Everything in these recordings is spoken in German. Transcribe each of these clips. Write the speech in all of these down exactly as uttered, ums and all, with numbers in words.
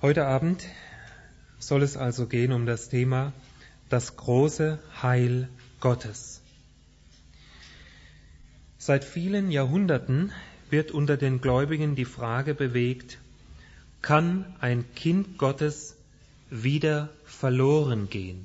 Heute Abend soll es also gehen um das Thema das große Heil Gottes. Seit vielen Jahrhunderten wird unter den Gläubigen die Frage bewegt, kann ein Kind Gottes wieder verloren gehen?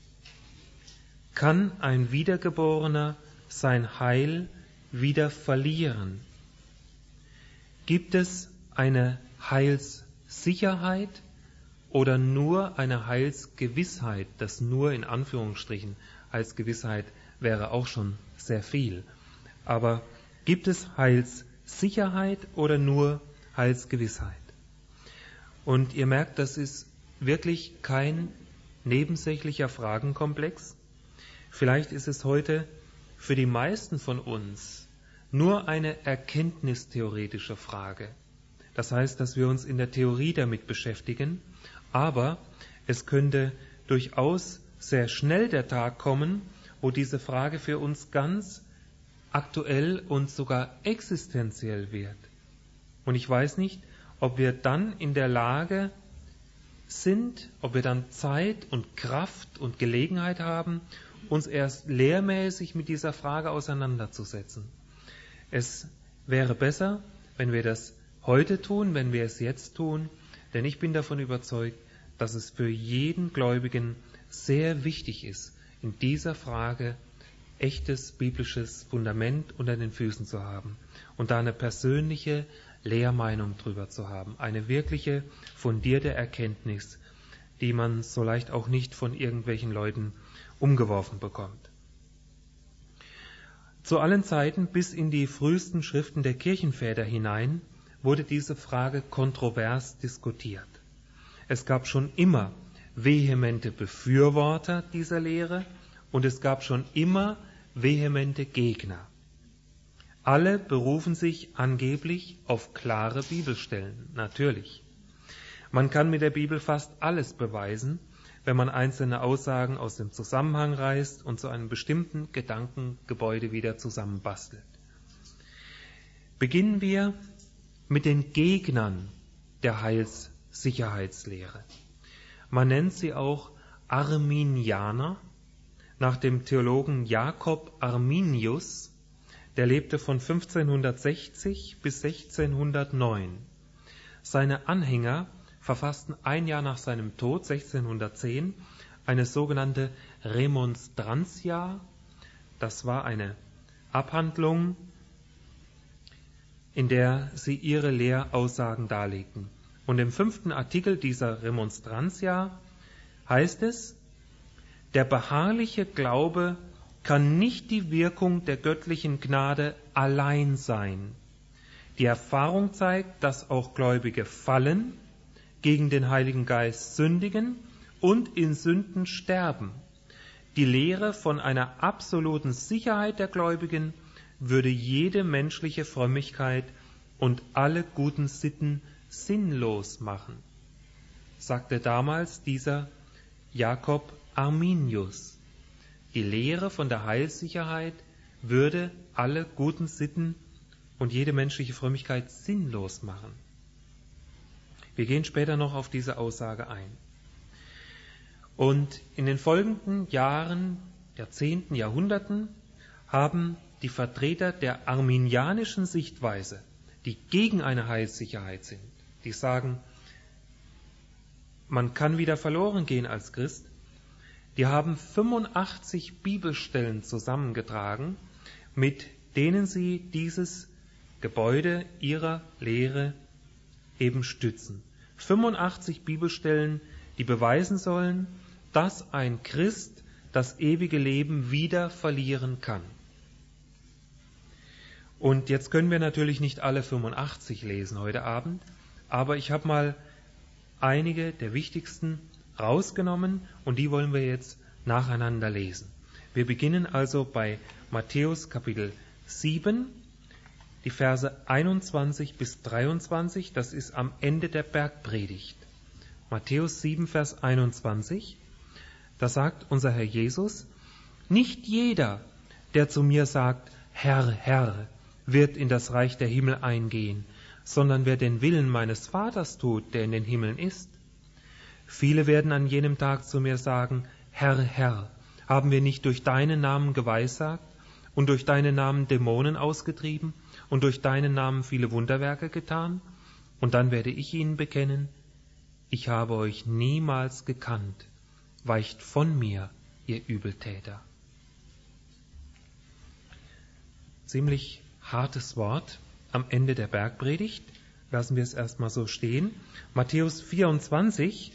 Kann ein Wiedergeborener sein Heil wieder verlieren? Gibt es eine Heilssicherheit oder nur eine Heilsgewissheit? Das nur in Anführungsstrichen als Gewissheit wäre auch schon sehr viel. Aber gibt es Heilssicherheit oder nur Heilsgewissheit? Und ihr merkt, das ist wirklich kein nebensächlicher Fragenkomplex. Vielleicht ist es heute für die meisten von uns nur eine erkenntnistheoretische Frage. Das heißt, dass wir uns in der Theorie damit beschäftigen, aber es könnte durchaus sehr schnell der Tag kommen, wo diese Frage für uns ganz aktuell und sogar existenziell wird. Und ich weiß nicht, ob wir dann in der Lage sind, ob wir dann Zeit und Kraft und Gelegenheit haben, uns erst lehrmäßig mit dieser Frage auseinanderzusetzen. Es wäre besser, wenn wir das heute tun, wenn wir es jetzt tun, denn ich bin davon überzeugt, dass es für jeden Gläubigen sehr wichtig ist, in dieser Frage echtes biblisches Fundament unter den Füßen zu haben und da eine persönliche Lehrmeinung drüber zu haben, eine wirkliche fundierte Erkenntnis, die man so leicht auch nicht von irgendwelchen Leuten umgeworfen bekommt. Zu allen Zeiten bis in die frühesten Schriften der Kirchenväter hinein wurde diese Frage kontrovers diskutiert. Es gab schon immer vehemente Befürworter dieser Lehre und es gab schon immer vehemente Gegner. Alle berufen sich angeblich auf klare Bibelstellen, natürlich. Man kann mit der Bibel fast alles beweisen, wenn man einzelne Aussagen aus dem Zusammenhang reißt und zu einem bestimmten Gedankengebäude wieder zusammenbastelt. Beginnen wir mit den Gegnern der Heilssicherheitslehre. Man nennt sie auch Arminianer, nach dem Theologen Jakob Arminius, der lebte von fünfzehnhundertsechzig bis sechzehnhundertneun. Seine Anhänger verfassten ein Jahr nach seinem Tod, sechzehnhundertzehn, eine sogenannte Remonstrantia. Das war eine Abhandlung, in der sie ihre Lehraussagen darlegten. Und im fünften Artikel dieser Remonstrantia heißt es, der beharrliche Glaube kann nicht die Wirkung der göttlichen Gnade allein sein. Die Erfahrung zeigt, dass auch Gläubige fallen, gegen den Heiligen Geist sündigen und in Sünden sterben. Die Lehre von einer absoluten Sicherheit der Gläubigen würde jede menschliche Frömmigkeit und alle guten Sitten sinnlos machen, sagte damals dieser Jakob Arminius. Die Lehre von der Heilssicherheit würde alle guten Sitten und jede menschliche Frömmigkeit sinnlos machen. Wir gehen später noch auf diese Aussage ein. Und in den folgenden Jahren, Jahrzehnten, Jahrhunderten haben die Vertreter der arminianischen Sichtweise, die gegen eine Heilssicherheit sind, die sagen, man kann wieder verloren gehen als Christ, die haben fünfundachtzig Bibelstellen zusammengetragen, mit denen sie dieses Gebäude ihrer Lehre eben stützen. fünfundachtzig Bibelstellen, die beweisen sollen, dass ein Christ das ewige Leben wieder verlieren kann. Und jetzt können wir natürlich nicht alle fünfundachtzig lesen heute Abend, aber ich habe mal einige der wichtigsten rausgenommen und die wollen wir jetzt nacheinander lesen. Wir beginnen also bei Matthäus Kapitel sieben, die Verse einundzwanzig bis dreiundzwanzig, das ist am Ende der Bergpredigt. Matthäus sieben, Vers einundzwanzig, da sagt unser Herr Jesus, nicht jeder, der zu mir sagt, Herr, Herr, wird in das Reich der Himmel eingehen, sondern wer den Willen meines Vaters tut, der in den Himmeln ist. Viele werden an jenem Tag zu mir sagen, Herr, Herr, haben wir nicht durch deinen Namen geweissagt und durch deinen Namen Dämonen ausgetrieben und durch deinen Namen viele Wunderwerke getan? Und dann werde ich ihnen bekennen, ich habe euch niemals gekannt, weicht von mir, ihr Übeltäter. Ziemlich hartes Wort am Ende der Bergpredigt. Lassen wir es erstmal so stehen. Matthäus vierundzwanzig,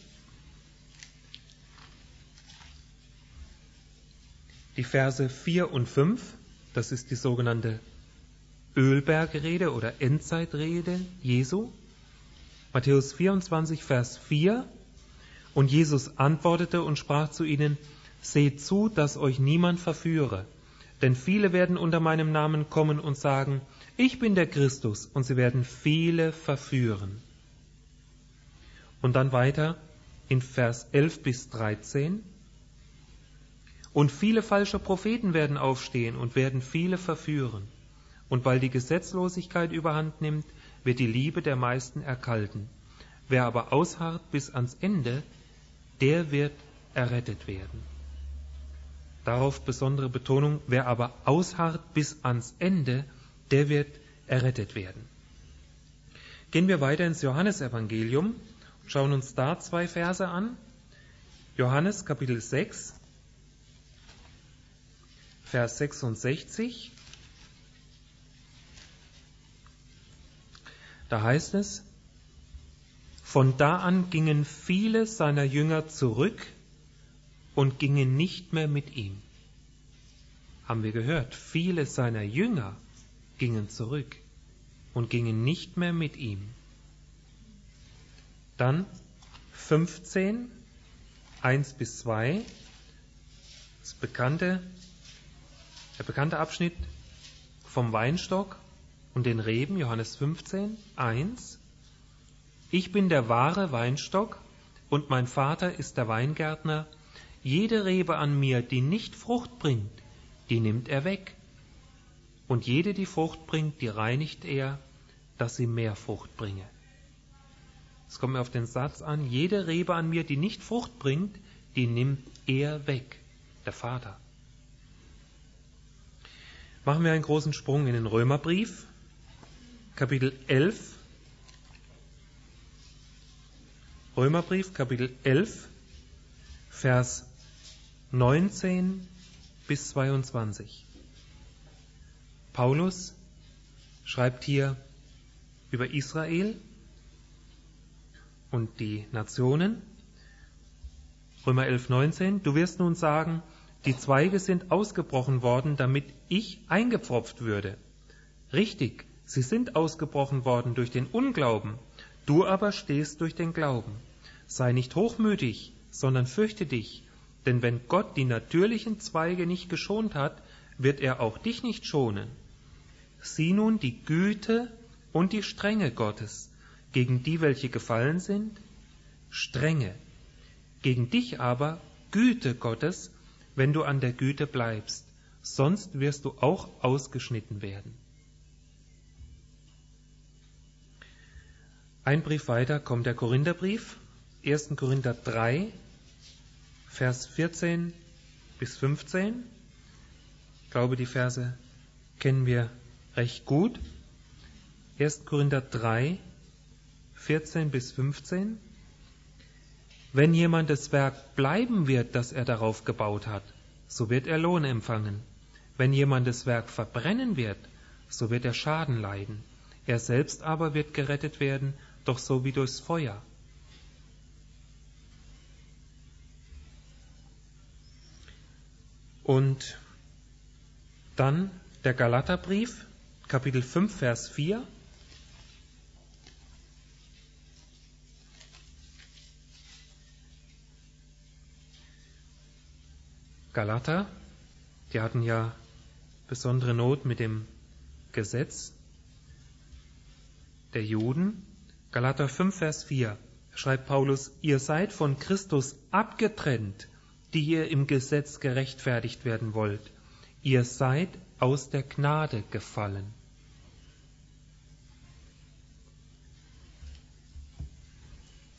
die Verse vier und fünf, das ist die sogenannte Ölbergrede oder Endzeitrede Jesu. Matthäus vierundzwanzig, Vers vier. Und Jesus antwortete und sprach zu ihnen, seht zu, dass euch niemand verführe, denn viele werden unter meinem Namen kommen und sagen, ich bin der Christus, und sie werden viele verführen. Und dann weiter in Vers elf bis dreizehn. Und viele falsche Propheten werden aufstehen und werden viele verführen. Und weil die Gesetzlosigkeit überhand nimmt, wird die Liebe der meisten erkalten. Wer aber ausharrt bis ans Ende, der wird errettet werden. Darauf besondere Betonung, wer aber ausharrt bis ans Ende, der wird errettet werden. Gehen wir weiter ins Johannesevangelium und schauen uns da zwei Verse an. Johannes Kapitel sechs, Vers sechsundsechzig. Da heißt es, von da an gingen viele seiner Jünger zurück und gingen nicht mehr mit ihm. Haben wir gehört, viele seiner Jünger gingen zurück und gingen nicht mehr mit ihm. Dann fünfzehn, eins bis zwei, das bekannte, der bekannte Abschnitt vom Weinstock und den Reben, Johannes fünfzehn, eins. Ich bin der wahre Weinstock und mein Vater ist der Weingärtner. Jede Rebe an mir, die nicht Frucht bringt, die nimmt er weg. Und jede, die Frucht bringt, die reinigt er, dass sie mehr Frucht bringe. Es kommt mir auf den Satz an, jede Rebe an mir, die nicht Frucht bringt, die nimmt er weg, der Vater. Machen wir einen großen Sprung in den Römerbrief, Kapitel elf. Römerbrief, Kapitel elf, Vers neunzehn bis zweiundzwanzig. Paulus schreibt hier über Israel und die Nationen. Römer elf, neunzehn. Du wirst nun sagen, die Zweige sind ausgebrochen worden, damit ich eingepfropft würde. Richtig, sie sind ausgebrochen worden durch den Unglauben. Du aber stehst durch den Glauben. Sei nicht hochmütig, sondern fürchte dich, denn wenn Gott die natürlichen Zweige nicht geschont hat, wird er auch dich nicht schonen. Sieh nun die Güte und die Strenge Gottes, gegen die, welche gefallen sind, Strenge. Gegen dich aber Güte Gottes, wenn du an der Güte bleibst, sonst wirst du auch ausgeschnitten werden. Ein Brief weiter kommt der Korintherbrief, erster Korinther drei, Vers vierzehn bis fünfzehn. Ich glaube, die Verse kennen wir recht gut. erster Korinther drei, vierzehn bis fünfzehn. Wenn jemand das Werk bleiben wird, das er darauf gebaut hat, so wird er Lohn empfangen. Wenn jemand das Werk verbrennen wird, so wird er Schaden leiden. Er selbst aber wird gerettet werden, doch so wie durchs Feuer. Und dann der Galaterbrief, Kapitel fünf, Vers vier. Galater, die hatten ja besondere Not mit dem Gesetz der Juden. Galater fünf, Vers vier schreibt Paulus, ihr seid von Christus abgetrennt, die ihr im Gesetz gerechtfertigt werden wollt. Ihr seid aus der Gnade gefallen.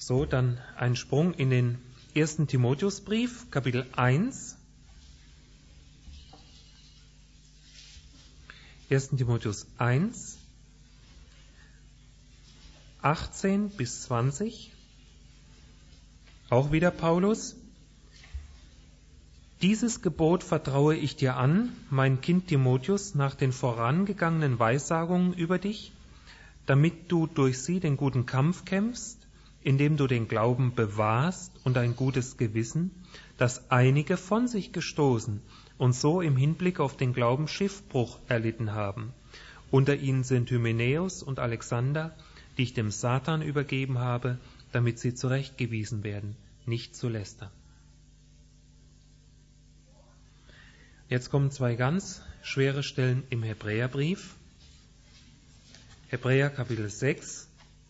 So, dann ein Sprung in den ersten Timotheusbrief, Kapitel eins. ersten Timotheus eins, achtzehn bis zwanzig. Auch wieder Paulus. Dieses Gebot vertraue ich dir an, mein Kind Timotheus, nach den vorangegangenen Weissagungen über dich, damit du durch sie den guten Kampf kämpfst, indem du den Glauben bewahrst und ein gutes Gewissen, das einige von sich gestoßen und so im Hinblick auf den Glauben Schiffbruch erlitten haben. Unter ihnen sind Hymenäus und Alexander, die ich dem Satan übergeben habe, damit sie zurechtgewiesen werden, nicht zu lästern. Jetzt kommen zwei ganz schwere Stellen im Hebräerbrief. Hebräer Kapitel sechs.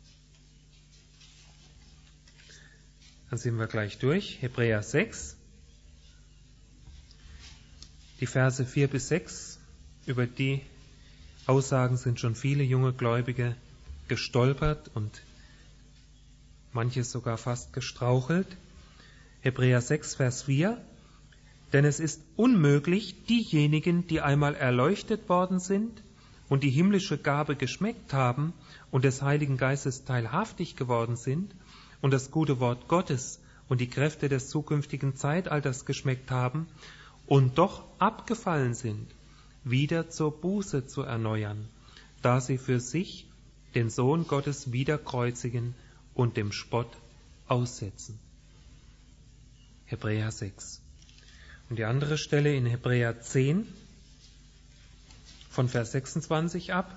Dann sind wir gleich durch. Hebräer sechs. Die Verse vier bis sechs, über die Aussagen sind schon viele junge Gläubige gestolpert und manches sogar fast gestrauchelt. Hebräer sechs, Vers vier. Denn es ist unmöglich, diejenigen, die einmal erleuchtet worden sind und die himmlische Gabe geschmeckt haben und des Heiligen Geistes teilhaftig geworden sind und das gute Wort Gottes und die Kräfte des zukünftigen Zeitalters geschmeckt haben und doch abgefallen sind, wieder zur Buße zu erneuern, da sie für sich den Sohn Gottes wieder kreuzigen und dem Spott aussetzen. Hebräer sechs. Und die andere Stelle in Hebräer zehn, von Vers sechsundzwanzig ab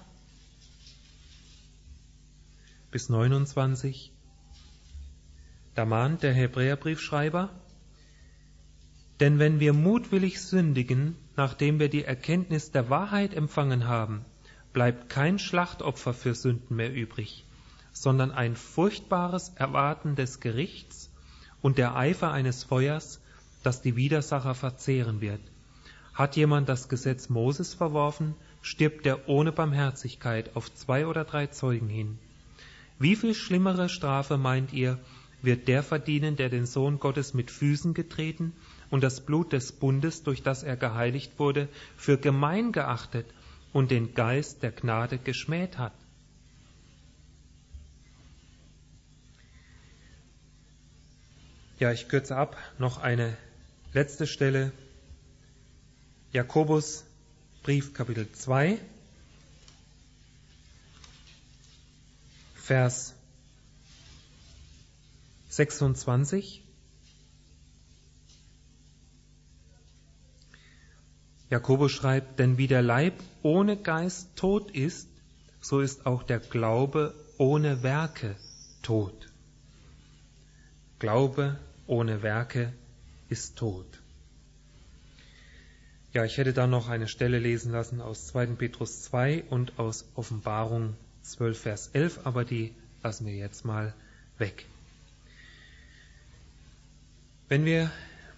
bis neunundzwanzig. Da mahnt der Hebräerbriefschreiber: Denn wenn wir mutwillig sündigen, nachdem wir die Erkenntnis der Wahrheit empfangen haben, bleibt kein Schlachtopfer für Sünden mehr übrig, sondern ein furchtbares Erwarten des Gerichts und der Eifer eines Feuers, das die Widersacher verzehren wird. Hat jemand das Gesetz Moses verworfen, stirbt er ohne Barmherzigkeit auf zwei oder drei Zeugen hin. Wie viel schlimmere Strafe, meint ihr, wird der verdienen, der den Sohn Gottes mit Füßen getreten und das Blut des Bundes, durch das er geheiligt wurde, für gemein geachtet und den Geist der Gnade geschmäht hat? Ja, ich kürze ab. Noch eine letzte Stelle. Jakobus Brief Kapitel zwei, Vers sechsundzwanzig. Jakobus schreibt, denn wie der Leib ohne Geist tot ist, so ist auch der Glaube ohne Werke tot. Glaube ohne Werke ist tot. Ja, ich hätte da noch eine Stelle lesen lassen aus zweiten Petrus zwei und aus Offenbarung zwölf, Vers elf, aber die lassen wir jetzt mal weg. Wenn wir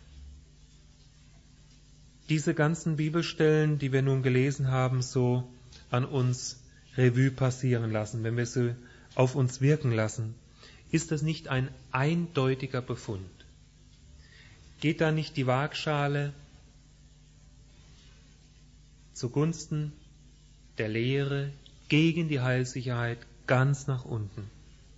diese ganzen Bibelstellen, die wir nun gelesen haben, so an uns Revue passieren lassen, wenn wir sie auf uns wirken lassen, ist das nicht ein eindeutiger Befund? Geht da nicht die Waagschale zugunsten der Lehre gegen die Heilssicherheit ganz nach unten?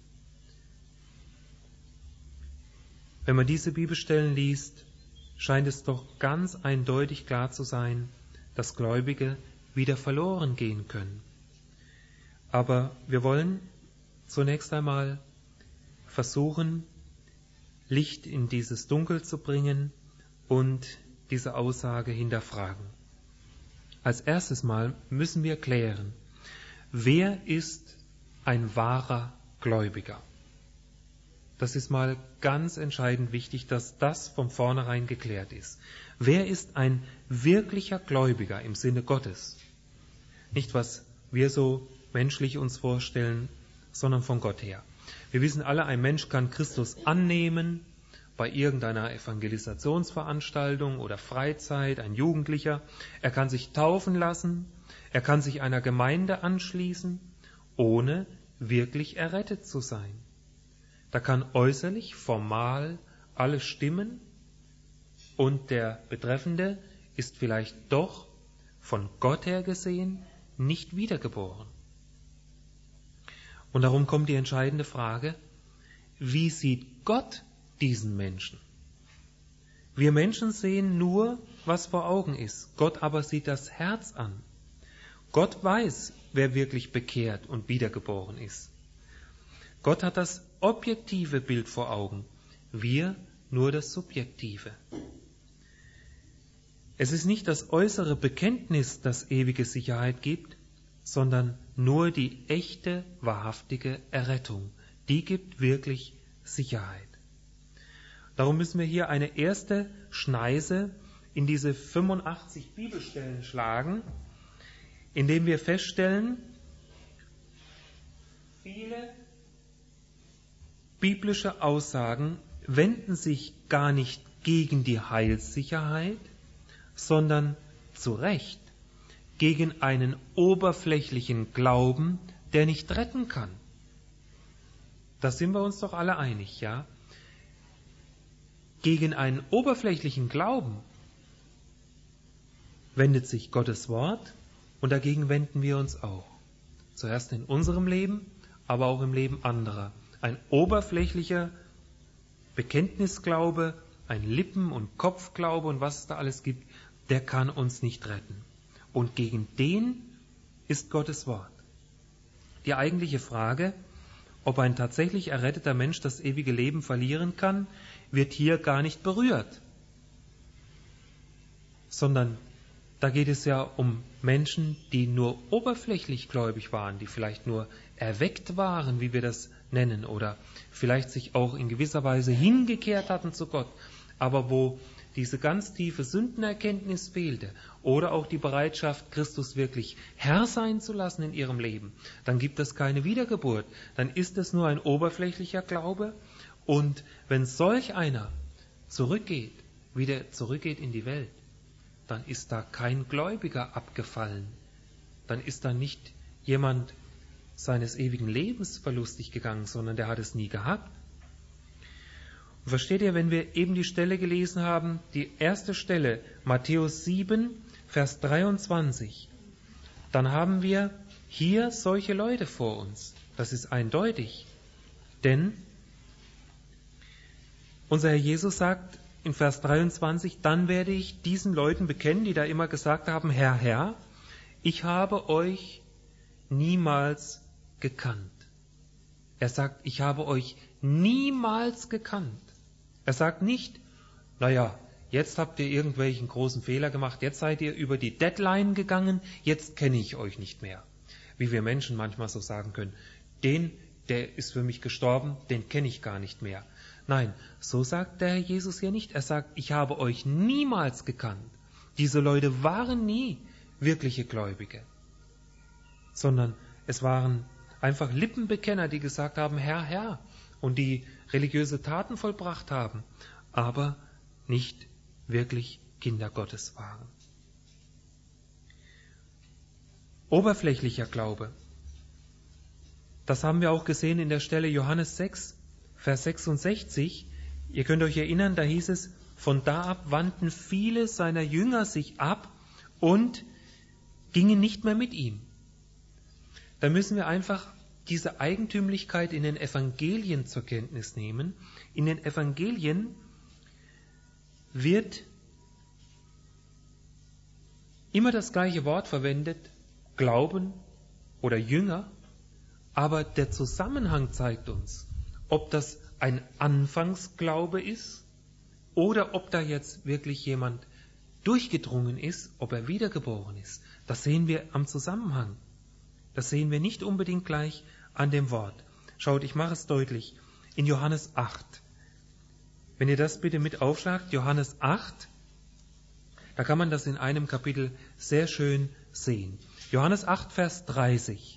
Wenn man diese Bibelstellen liest, scheint es doch ganz eindeutig klar zu sein, dass Gläubige wieder verloren gehen können. Aber wir wollen zunächst einmal versuchen, Licht in dieses Dunkel zu bringen und diese Aussage hinterfragen. Als erstes Mal müssen wir klären, wer ist ein wahrer Gläubiger? Das ist mal ganz entscheidend wichtig, dass das von vornherein geklärt ist. Wer ist ein wirklicher Gläubiger im Sinne Gottes? Nicht, was wir so menschlich uns vorstellen, sondern von Gott her. Wir wissen alle, ein Mensch kann Christus annehmen bei irgendeiner Evangelisationsveranstaltung oder Freizeit, ein Jugendlicher. Er kann sich taufen lassen, er kann sich einer Gemeinde anschließen, ohne wirklich errettet zu sein. Da kann äußerlich, formal alles stimmen und der Betreffende ist vielleicht doch von Gott her gesehen nicht wiedergeboren. Und darum kommt die entscheidende Frage, wie sieht Gott diesen Menschen? Wir Menschen sehen nur, was vor Augen ist. Gott aber sieht das Herz an. Gott weiß, wer wirklich bekehrt und wiedergeboren ist. Gott hat das objektive Bild vor Augen, wir nur das subjektive. Es ist nicht das äußere Bekenntnis, das ewige Sicherheit gibt, sondern nur die echte, wahrhaftige Errettung. Die gibt wirklich Sicherheit. Darum müssen wir hier eine erste Schneise in diese fünfundachtzig Bibelstellen schlagen, indem wir feststellen, viele biblische Aussagen wenden sich gar nicht gegen die Heilssicherheit, sondern zu Recht gegen einen oberflächlichen Glauben, der nicht retten kann. Da sind wir uns doch alle einig, ja? Gegen einen oberflächlichen Glauben wendet sich Gottes Wort und dagegen wenden wir uns auch. Zuerst in unserem Leben, aber auch im Leben anderer. Ein oberflächlicher Bekenntnisglaube, ein Lippen- und Kopfglaube und was es da alles gibt, der kann uns nicht retten. Und gegen den ist Gottes Wort. Die eigentliche Frage, ob ein tatsächlich erretteter Mensch das ewige Leben verlieren kann, wird hier gar nicht berührt. Sondern da geht es ja um Menschen, die nur oberflächlich gläubig waren, die vielleicht nur erweckt waren, wie wir das nennen, oder vielleicht sich auch in gewisser Weise hingekehrt hatten zu Gott, aber wo diese ganz tiefe Sündenerkenntnis fehlte oder auch die Bereitschaft, Christus wirklich Herr sein zu lassen in ihrem Leben, dann gibt es keine Wiedergeburt. Dann ist es nur ein oberflächlicher Glaube. Und wenn solch einer zurückgeht, wieder zurückgeht in die Welt, dann ist da kein Gläubiger abgefallen. Dann ist da nicht jemand seines ewigen Lebens verlustig gegangen, sondern der hat es nie gehabt. Und versteht ihr, wenn wir eben die Stelle gelesen haben, die erste Stelle, Matthäus sieben, Vers dreiundzwanzig, dann haben wir hier solche Leute vor uns. Das ist eindeutig. Denn unser Herr Jesus sagt in Vers dreiundzwanzig, dann werde ich diesen Leuten bekennen, die da immer gesagt haben, Herr, Herr, ich habe euch niemals gekannt. Er sagt, ich habe euch niemals gekannt. Er sagt nicht, naja, jetzt habt ihr irgendwelchen großen Fehler gemacht, jetzt seid ihr über die Deadline gegangen, jetzt kenne ich euch nicht mehr. Wie wir Menschen manchmal so sagen können, den, der ist für mich gestorben, den kenne ich gar nicht mehr. Nein, so sagt der Herr Jesus hier nicht. Er sagt, ich habe euch niemals gekannt. Diese Leute waren nie wirkliche Gläubige, sondern es waren einfach Lippenbekenner, die gesagt haben, Herr, Herr, und die religiöse Taten vollbracht haben, aber nicht wirklich Kinder Gottes waren. Oberflächlicher Glaube, das haben wir auch gesehen in der Stelle Johannes sechs, Vers sechsundsechzig. Ihr könnt euch erinnern, da hieß es, von da ab wandten viele seiner Jünger sich ab und gingen nicht mehr mit ihm. Da müssen wir einfach diese Eigentümlichkeit in den Evangelien zur Kenntnis nehmen. In den Evangelien wird immer das gleiche Wort verwendet, Glauben oder Jünger, aber der Zusammenhang zeigt uns, ob das ein Anfangsglaube ist oder ob da jetzt wirklich jemand durchgedrungen ist, ob er wiedergeboren ist. Das sehen wir am Zusammenhang. Das sehen wir nicht unbedingt gleich an dem Wort. Schaut, ich mache es deutlich. In Johannes acht. Wenn ihr das bitte mit aufschlagt, Johannes acht, da kann man das in einem Kapitel sehr schön sehen. Johannes acht, Vers dreißig.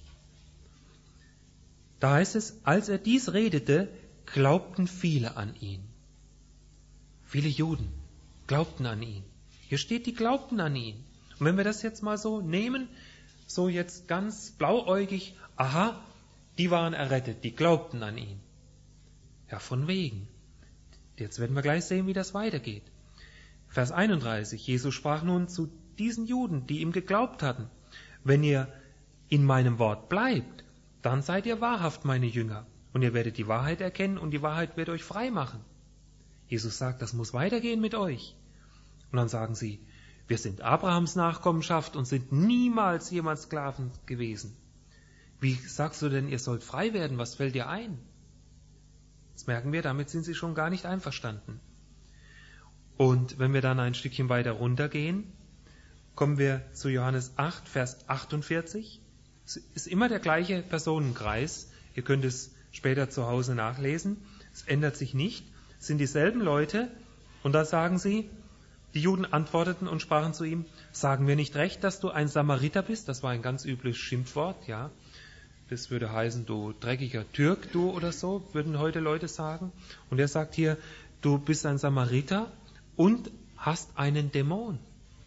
Da heißt es, als er dies redete, glaubten viele an ihn. Viele Juden glaubten an ihn. Hier steht, die glaubten an ihn. Und wenn wir das jetzt mal so nehmen, so jetzt ganz blauäugig, aha, die waren errettet, die glaubten an ihn. Ja, von wegen. Jetzt werden wir gleich sehen, wie das weitergeht. Vers einunddreißig. Jesus sprach nun zu diesen Juden, die ihm geglaubt hatten: Wenn ihr in meinem Wort bleibt, dann seid ihr wahrhaft meine Jünger. Und ihr werdet die Wahrheit erkennen und die Wahrheit wird euch frei machen. Jesus sagt, das muss weitergehen mit euch. Und dann sagen sie, wir sind Abrahams Nachkommenschaft und sind niemals jemals Sklaven gewesen. Wie sagst du denn, ihr sollt frei werden? Was fällt dir ein? Jetzt merken wir, damit sind sie schon gar nicht einverstanden. Und wenn wir dann ein Stückchen weiter runtergehen, kommen wir zu Johannes acht, Vers achtundvierzig. Es ist immer der gleiche Personenkreis. Ihr könnt es später zu Hause nachlesen. Es ändert sich nicht. Es sind dieselben Leute. Und da sagen sie, die Juden antworteten und sprachen zu ihm: Sagen wir nicht recht, dass du ein Samariter bist? Das war ein ganz übles Schimpfwort, ja. Das würde heißen, du dreckiger Türk, du oder so, würden heute Leute sagen. Und er sagt hier, du bist ein Samariter und hast einen Dämon.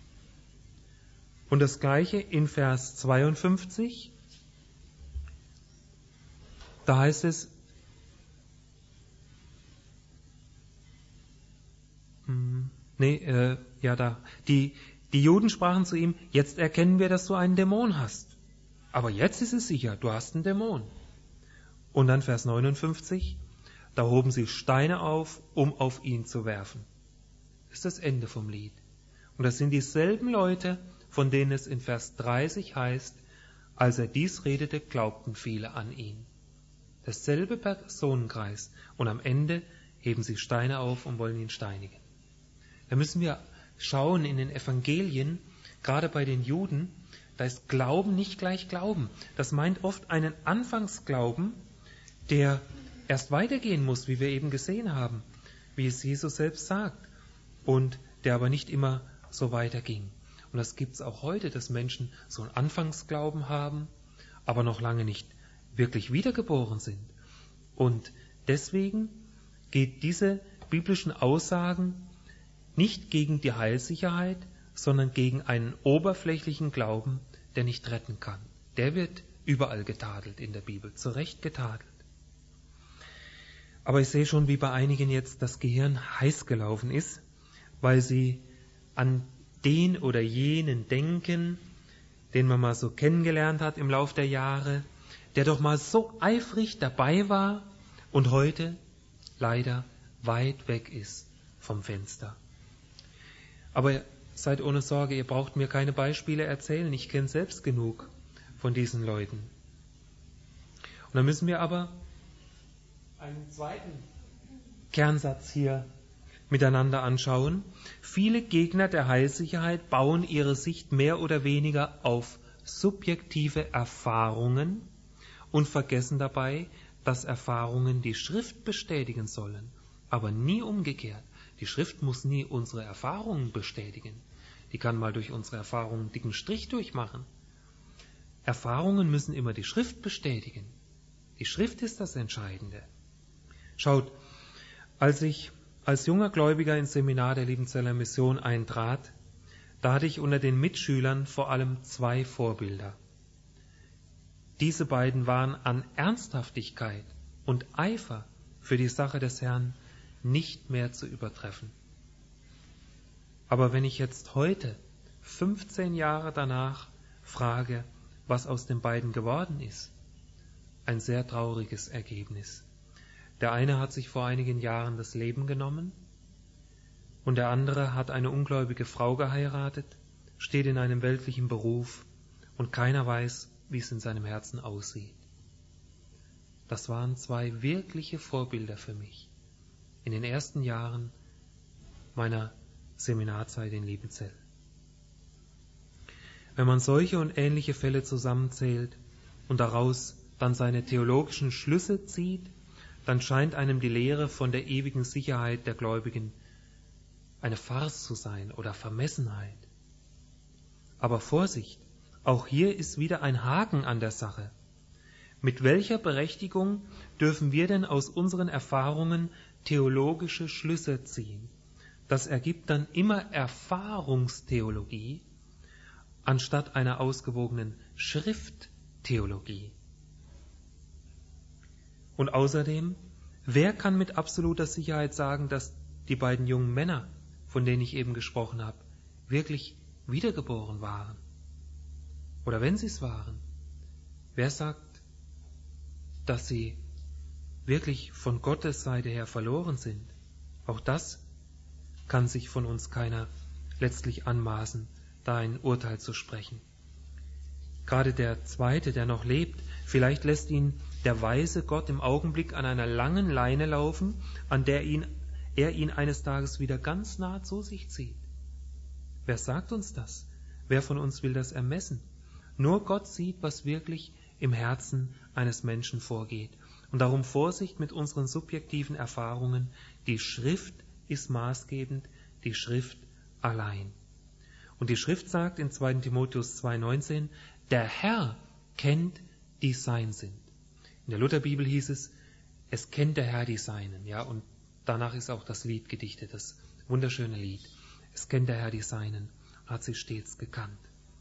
Und das Gleiche in Vers zweiundfünfzig. Da heißt es, hm, nee, äh, ja da, die, die Juden sprachen zu ihm: Jetzt erkennen wir, dass du einen Dämon hast. Aber jetzt ist es sicher, du hast einen Dämon. Und dann Vers neunundfünfzig, da hoben sie Steine auf, um auf ihn zu werfen. Das ist das Ende vom Lied. Und das sind dieselben Leute, von denen es in Vers dreißig heißt, als er dies redete, glaubten viele an ihn. Dasselbe Personenkreis. Und am Ende heben sie Steine auf und wollen ihn steinigen. Da müssen wir schauen in den Evangelien, gerade bei den Juden, da ist Glauben nicht gleich Glauben. Das meint oft einen Anfangsglauben, der erst weitergehen muss, wie wir eben gesehen haben, wie es Jesus selbst sagt, und der aber nicht immer so weiterging. Und das gibt es auch heute, dass Menschen so einen Anfangsglauben haben, aber noch lange nicht wirklich wiedergeboren sind. Und deswegen geht diese biblischen Aussagen nicht gegen die Heilssicherheit, sondern gegen einen oberflächlichen Glauben, der nicht retten kann. Der wird überall getadelt in der Bibel, zu Recht getadelt. Aber ich sehe schon, wie bei einigen jetzt das Gehirn heiß gelaufen ist, weil sie an den oder jenen denken, den man mal so kennengelernt hat im Lauf der Jahre, der doch mal so eifrig dabei war und heute leider weit weg ist vom Fenster. Aber seid ohne Sorge, ihr braucht mir keine Beispiele erzählen, ich kenne selbst genug von diesen Leuten. Und dann müssen wir aber einen zweiten Kernsatz hier miteinander anschauen. Viele Gegner der Heilssicherheit bauen ihre Sicht mehr oder weniger auf subjektive Erfahrungen und vergessen dabei, dass Erfahrungen die Schrift bestätigen sollen, aber nie umgekehrt. Die Schrift muss nie unsere Erfahrungen bestätigen. Die kann mal durch unsere Erfahrungen einen dicken Strich durchmachen. Erfahrungen müssen immer die Schrift bestätigen. Die Schrift ist das Entscheidende. Schaut, als ich als junger Gläubiger ins Seminar der Liebenzeller Mission eintrat, da hatte ich unter den Mitschülern vor allem zwei Vorbilder. Diese beiden waren an Ernsthaftigkeit und Eifer für die Sache des Herrn nicht mehr zu übertreffen. Aber wenn ich jetzt heute, fünfzehn Jahre danach, frage, was aus den beiden geworden ist, ein sehr trauriges Ergebnis. Der eine hat sich vor einigen Jahren das Leben genommen und der andere hat eine ungläubige Frau geheiratet, steht in einem weltlichen Beruf und keiner weiß, wie es in seinem Herzen aussieht. Das waren zwei wirkliche Vorbilder für mich in den ersten Jahren meiner Seminarzeit in Liebenzell. Wenn man solche und ähnliche Fälle zusammenzählt und daraus dann seine theologischen Schlüsse zieht, dann scheint einem die Lehre von der ewigen Sicherheit der Gläubigen eine Farce zu sein oder Vermessenheit. Aber Vorsicht, auch hier ist wieder ein Haken an der Sache. Mit welcher Berechtigung dürfen wir denn aus unseren Erfahrungen theologische Schlüsse ziehen? Das ergibt dann immer Erfahrungstheologie anstatt einer ausgewogenen Schrifttheologie. Und außerdem Wer kann mit absoluter Sicherheit sagen, dass die beiden jungen Männer, von denen ich eben gesprochen habe, wirklich wiedergeboren waren? Oder wenn sie es waren, wer sagt, dass sie wirklich von Gottes Seite her verloren sind? Auch das kann sich von uns keiner letztlich anmaßen, da ein Urteil zu sprechen. Gerade der Zweite, der noch lebt, vielleicht lässt ihn der weise Gott im Augenblick an einer langen Leine laufen, an der ihn, er ihn eines Tages wieder ganz nah zu sich zieht. Wer sagt uns das? Wer von uns will das ermessen? Nur Gott sieht, was wirklich im Herzen eines Menschen vorgeht. Und darum Vorsicht mit unseren subjektiven Erfahrungen. Die Schrift ist maßgebend, die Schrift allein. Und die Schrift sagt in zweiter Timotheus zwei neunzehn, der Herr kennt, die sein sind. In der Lutherbibel hieß es, es kennt der Herr die Seinen. Ja, und danach ist auch das Lied gedichtet, das wunderschöne Lied. Es kennt der Herr die Seinen und hat sie stets gekannt.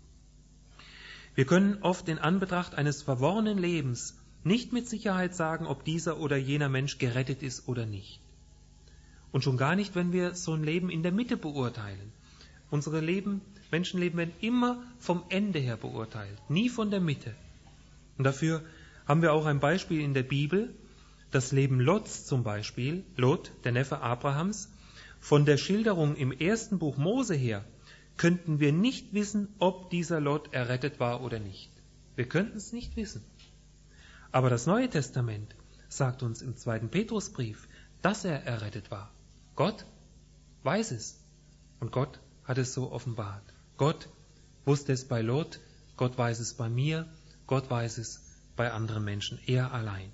Wir können oft in Anbetracht eines verworrenen Lebens nicht mit Sicherheit sagen, ob dieser oder jener Mensch gerettet ist oder nicht. Und schon gar nicht, wenn wir so ein Leben in der Mitte beurteilen. Unsere Leben, Menschenleben werden immer vom Ende her beurteilt, nie von der Mitte. Und dafür haben wir auch ein Beispiel in der Bibel, das Leben Lots zum Beispiel, Lot, der Neffe Abrahams. Von der Schilderung im ersten Buch Mose her könnten wir nicht wissen, ob dieser Lot errettet war oder nicht. Wir könnten es nicht wissen. Aber das Neue Testament sagt uns im zweiten Petrusbrief, dass er errettet war. Gott weiß es und Gott hat es so offenbart. Gott wusste es bei Lot, Gott weiß es bei mir, Gott weiß es bei anderen Menschen, er allein.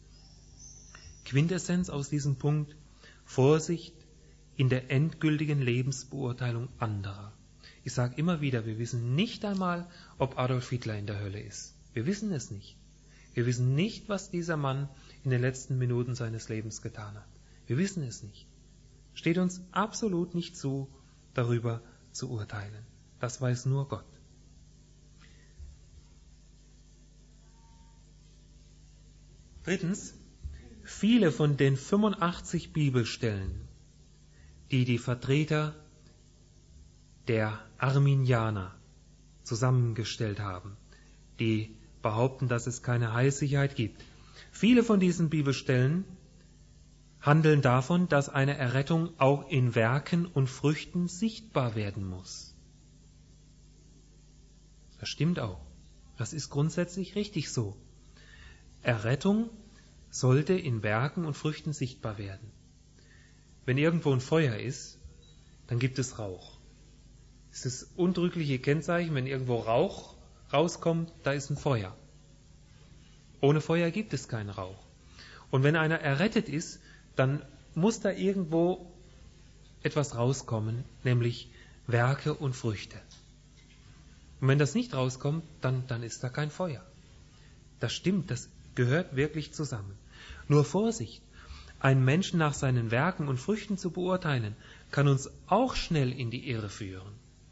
Quintessenz aus diesem Punkt: Vorsicht in der endgültigen Lebensbeurteilung anderer. Ich sage immer wieder, wir wissen nicht einmal, ob Adolf Hitler in der Hölle ist. Wir wissen es nicht. Wir wissen nicht, was dieser Mann in den letzten Minuten seines Lebens getan hat. Wir wissen es nicht. Steht uns absolut nicht zu, darüber zu urteilen. Das weiß nur Gott. Drittens, viele von den fünfundachtzig Bibelstellen, die die Vertreter der Arminianer zusammengestellt haben, die behaupten, dass es keine Heilssicherheit gibt. Viele von diesen Bibelstellen handeln davon, dass eine Errettung auch in Werken und Früchten sichtbar werden muss. Das stimmt auch. Das ist grundsätzlich richtig so. Errettung sollte in Werken und Früchten sichtbar werden. Wenn irgendwo ein Feuer ist, dann gibt es Rauch. Das ist das untrügliche Kennzeichen, wenn irgendwo Rauch rauskommt, da ist ein Feuer. Ohne Feuer gibt es keinen Rauch. Und wenn einer errettet ist, dann muss da irgendwo etwas rauskommen, nämlich Werke und Früchte. Und wenn das nicht rauskommt, dann, dann ist da kein Feuer. Das stimmt, das gehört wirklich zusammen. Nur Vorsicht, einen Menschen nach seinen Werken und Früchten zu beurteilen, kann uns auch schnell in die Irre führen.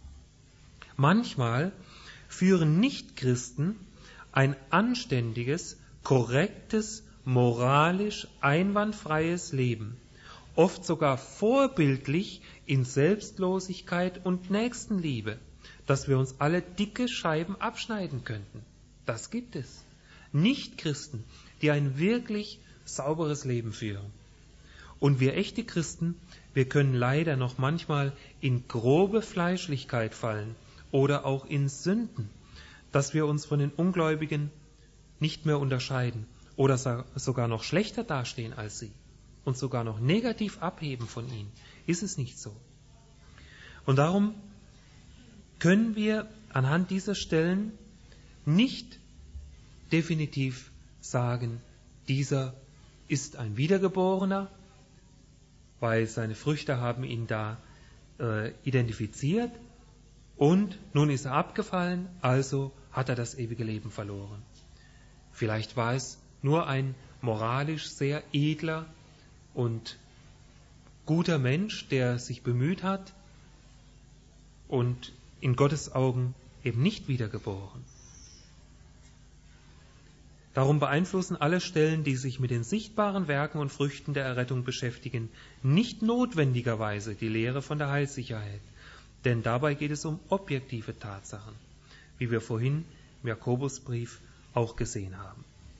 Manchmal führen Nichtchristen ein anständiges, korrektes, moralisch einwandfreies Leben, oft sogar vorbildlich in Selbstlosigkeit und Nächstenliebe, dass wir uns alle dicke Scheiben abschneiden könnten. Das gibt es. Nichtchristen, die ein wirklich sauberes Leben führen. Und wir echte Christen, wir können leider noch manchmal in grobe Fleischlichkeit fallen oder auch in Sünden, dass wir uns von den Ungläubigen nicht mehr unterscheiden oder sogar noch schlechter dastehen als sie und sogar noch negativ abheben von ihnen. Ist es nicht so? Und darum können wir anhand dieser Stellen nicht definitiv sagen, dieser ist ein Wiedergeborener, weil seine Früchte haben ihn da äh, identifiziert und nun ist er abgefallen, also hat er das ewige Leben verloren. Vielleicht war es nur ein moralisch sehr edler und guter Mensch, der sich bemüht hat und in Gottes Augen eben nicht wiedergeboren. Darum beeinflussen alle Stellen, die sich mit den sichtbaren Werken und Früchten der Errettung beschäftigen, nicht notwendigerweise die Lehre von der Heilssicherheit. Denn dabei geht es um objektive Tatsachen, wie wir vorhin im Jakobusbrief auch gesehen haben.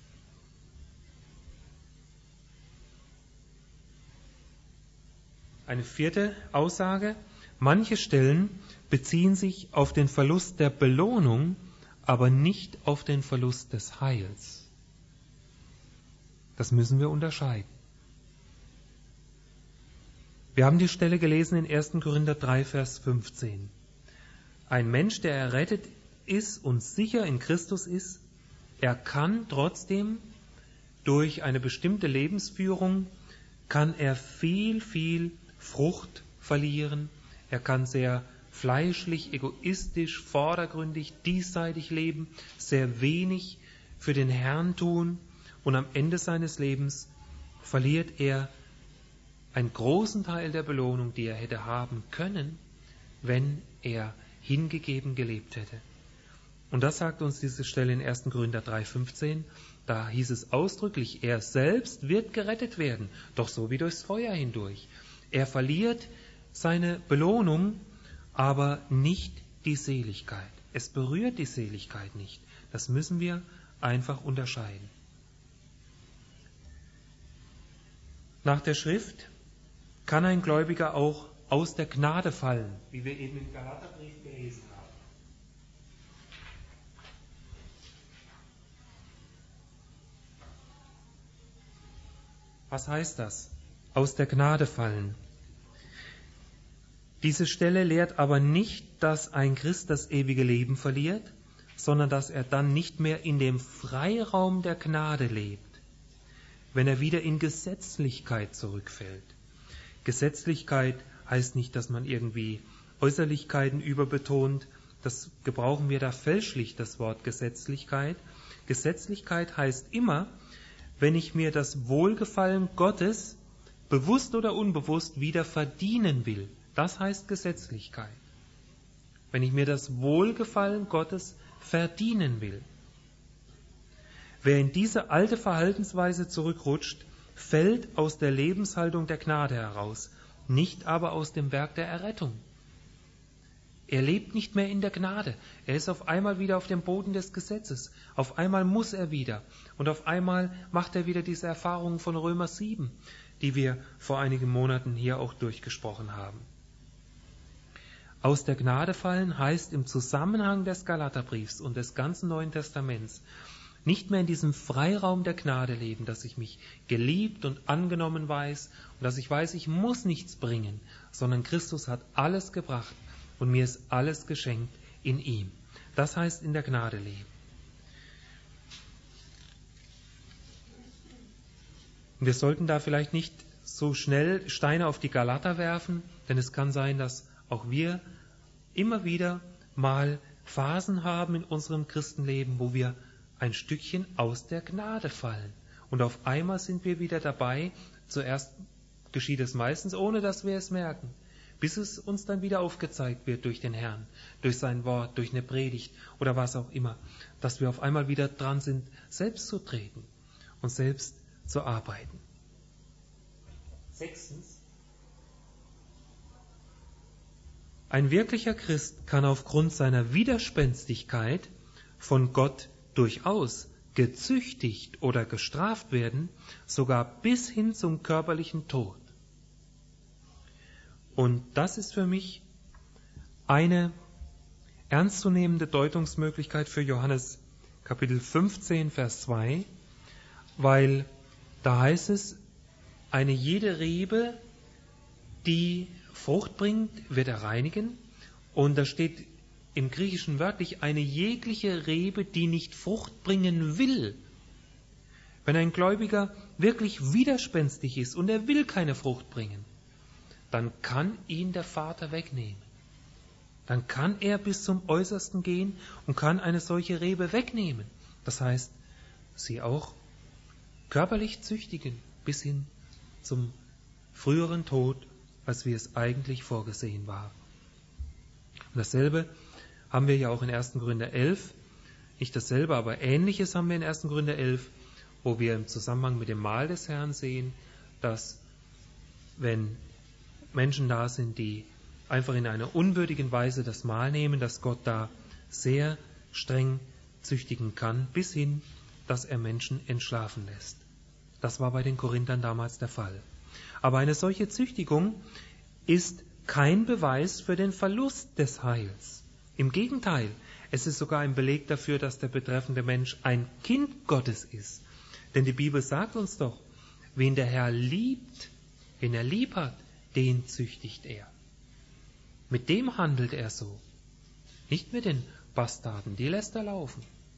Eine vierte Aussage: Manche Stellen beziehen sich auf den Verlust der Belohnung, aber nicht auf den Verlust des Heils. Das müssen wir unterscheiden. Wir haben die Stelle gelesen in erster Korinther drei, Vers fünfzehn. Ein Mensch, der errettet ist und sicher in Christus ist, er kann trotzdem durch eine bestimmte Lebensführung, kann er viel, viel Frucht verlieren. Er kann sehr fleischlich, egoistisch, vordergründig, diesseitig leben, sehr wenig für den Herrn tun, und am Ende seines Lebens verliert er einen großen Teil der Belohnung, die er hätte haben können, wenn er hingegeben gelebt hätte. Und das sagt uns diese Stelle in erster Korinther drei, fünfzehn. Da hieß es ausdrücklich, er selbst wird gerettet werden, doch so wie durchs Feuer hindurch. Er verliert seine Belohnung, aber nicht die Seligkeit. Es berührt die Seligkeit nicht. Das müssen wir einfach unterscheiden. Nach der Schrift kann ein Gläubiger auch aus der Gnade fallen, wie wir eben im Galaterbrief gelesen haben. Was heißt das? Aus der Gnade fallen. Diese Stelle lehrt aber nicht, dass ein Christ das ewige Leben verliert, sondern dass er dann nicht mehr in dem Freiraum der Gnade lebt, wenn er wieder in Gesetzlichkeit zurückfällt. Gesetzlichkeit heißt nicht, dass man irgendwie Äußerlichkeiten überbetont. Das gebrauchen wir da fälschlich, das Wort Gesetzlichkeit. Gesetzlichkeit heißt immer, wenn ich mir das Wohlgefallen Gottes bewusst oder unbewusst wieder verdienen will. Das heißt Gesetzlichkeit. Wenn ich mir das Wohlgefallen Gottes verdienen will. Wer in diese alte Verhaltensweise zurückrutscht, fällt aus der Lebenshaltung der Gnade heraus, nicht aber aus dem Werk der Errettung. Er lebt nicht mehr in der Gnade. Er ist auf einmal wieder auf dem Boden des Gesetzes. Auf einmal muss er wieder. Und auf einmal macht er wieder diese Erfahrungen von Römer sieben, die wir vor einigen Monaten hier auch durchgesprochen haben. Aus der Gnade fallen heißt im Zusammenhang des Galaterbriefs und des ganzen Neuen Testaments nicht mehr in diesem Freiraum der Gnade leben, dass ich mich geliebt und angenommen weiß und dass ich weiß, ich muss nichts bringen, sondern Christus hat alles gebracht und mir ist alles geschenkt in ihm. Das heißt in der Gnade leben. Und wir sollten da vielleicht nicht so schnell Steine auf die Galater werfen, denn es kann sein, dass auch wir immer wieder mal Phasen haben in unserem Christenleben, wo wir ein Stückchen aus der Gnade fallen. Und auf einmal sind wir wieder dabei. Zuerst geschieht es meistens, ohne dass wir es merken, bis es uns dann wieder aufgezeigt wird durch den Herrn, durch sein Wort, durch eine Predigt oder was auch immer, dass wir auf einmal wieder dran sind, selbst zu treten und selbst zu arbeiten. Sechstens. Ein wirklicher Christ kann aufgrund seiner Widerspenstigkeit von Gott durchaus gezüchtigt oder gestraft werden, sogar bis hin zum körperlichen Tod. Und das ist für mich eine ernstzunehmende Deutungsmöglichkeit für Johannes Kapitel fünfzehn, Vers zwei, weil da heißt es, eine jede Rebe, die Frucht bringt, wird er reinigen. Und da steht im Griechischen wörtlich, eine jegliche Rebe, die nicht Frucht bringen will. Wenn ein Gläubiger wirklich widerspenstig ist und er will keine Frucht bringen, dann kann ihn der Vater wegnehmen. Dann kann er bis zum Äußersten gehen und kann eine solche Rebe wegnehmen. Das heißt, sie auch körperlich züchtigen bis hin zum früheren Tod, als wie es eigentlich vorgesehen war. Und dasselbe haben wir ja auch in erster Korinther elf nicht dasselbe, aber Ähnliches haben wir in ersten Korinther elf, wo wir im Zusammenhang mit dem Mahl des Herrn sehen, dass wenn Menschen da sind, die einfach in einer unwürdigen Weise das Mahl nehmen, dass Gott da sehr streng züchtigen kann, bis hin, dass er Menschen entschlafen lässt. Das war bei den Korinthern damals der Fall. Aber eine solche Züchtigung ist kein Beweis für den Verlust des Heils. Im Gegenteil, es ist sogar ein Beleg dafür, dass der betreffende Mensch ein Kind Gottes ist. Denn die Bibel sagt uns doch, wen der Herr liebt, wen er lieb hat, den züchtigt er. Mit dem handelt er so. Nicht mit den Bastarden, die lässt er laufen.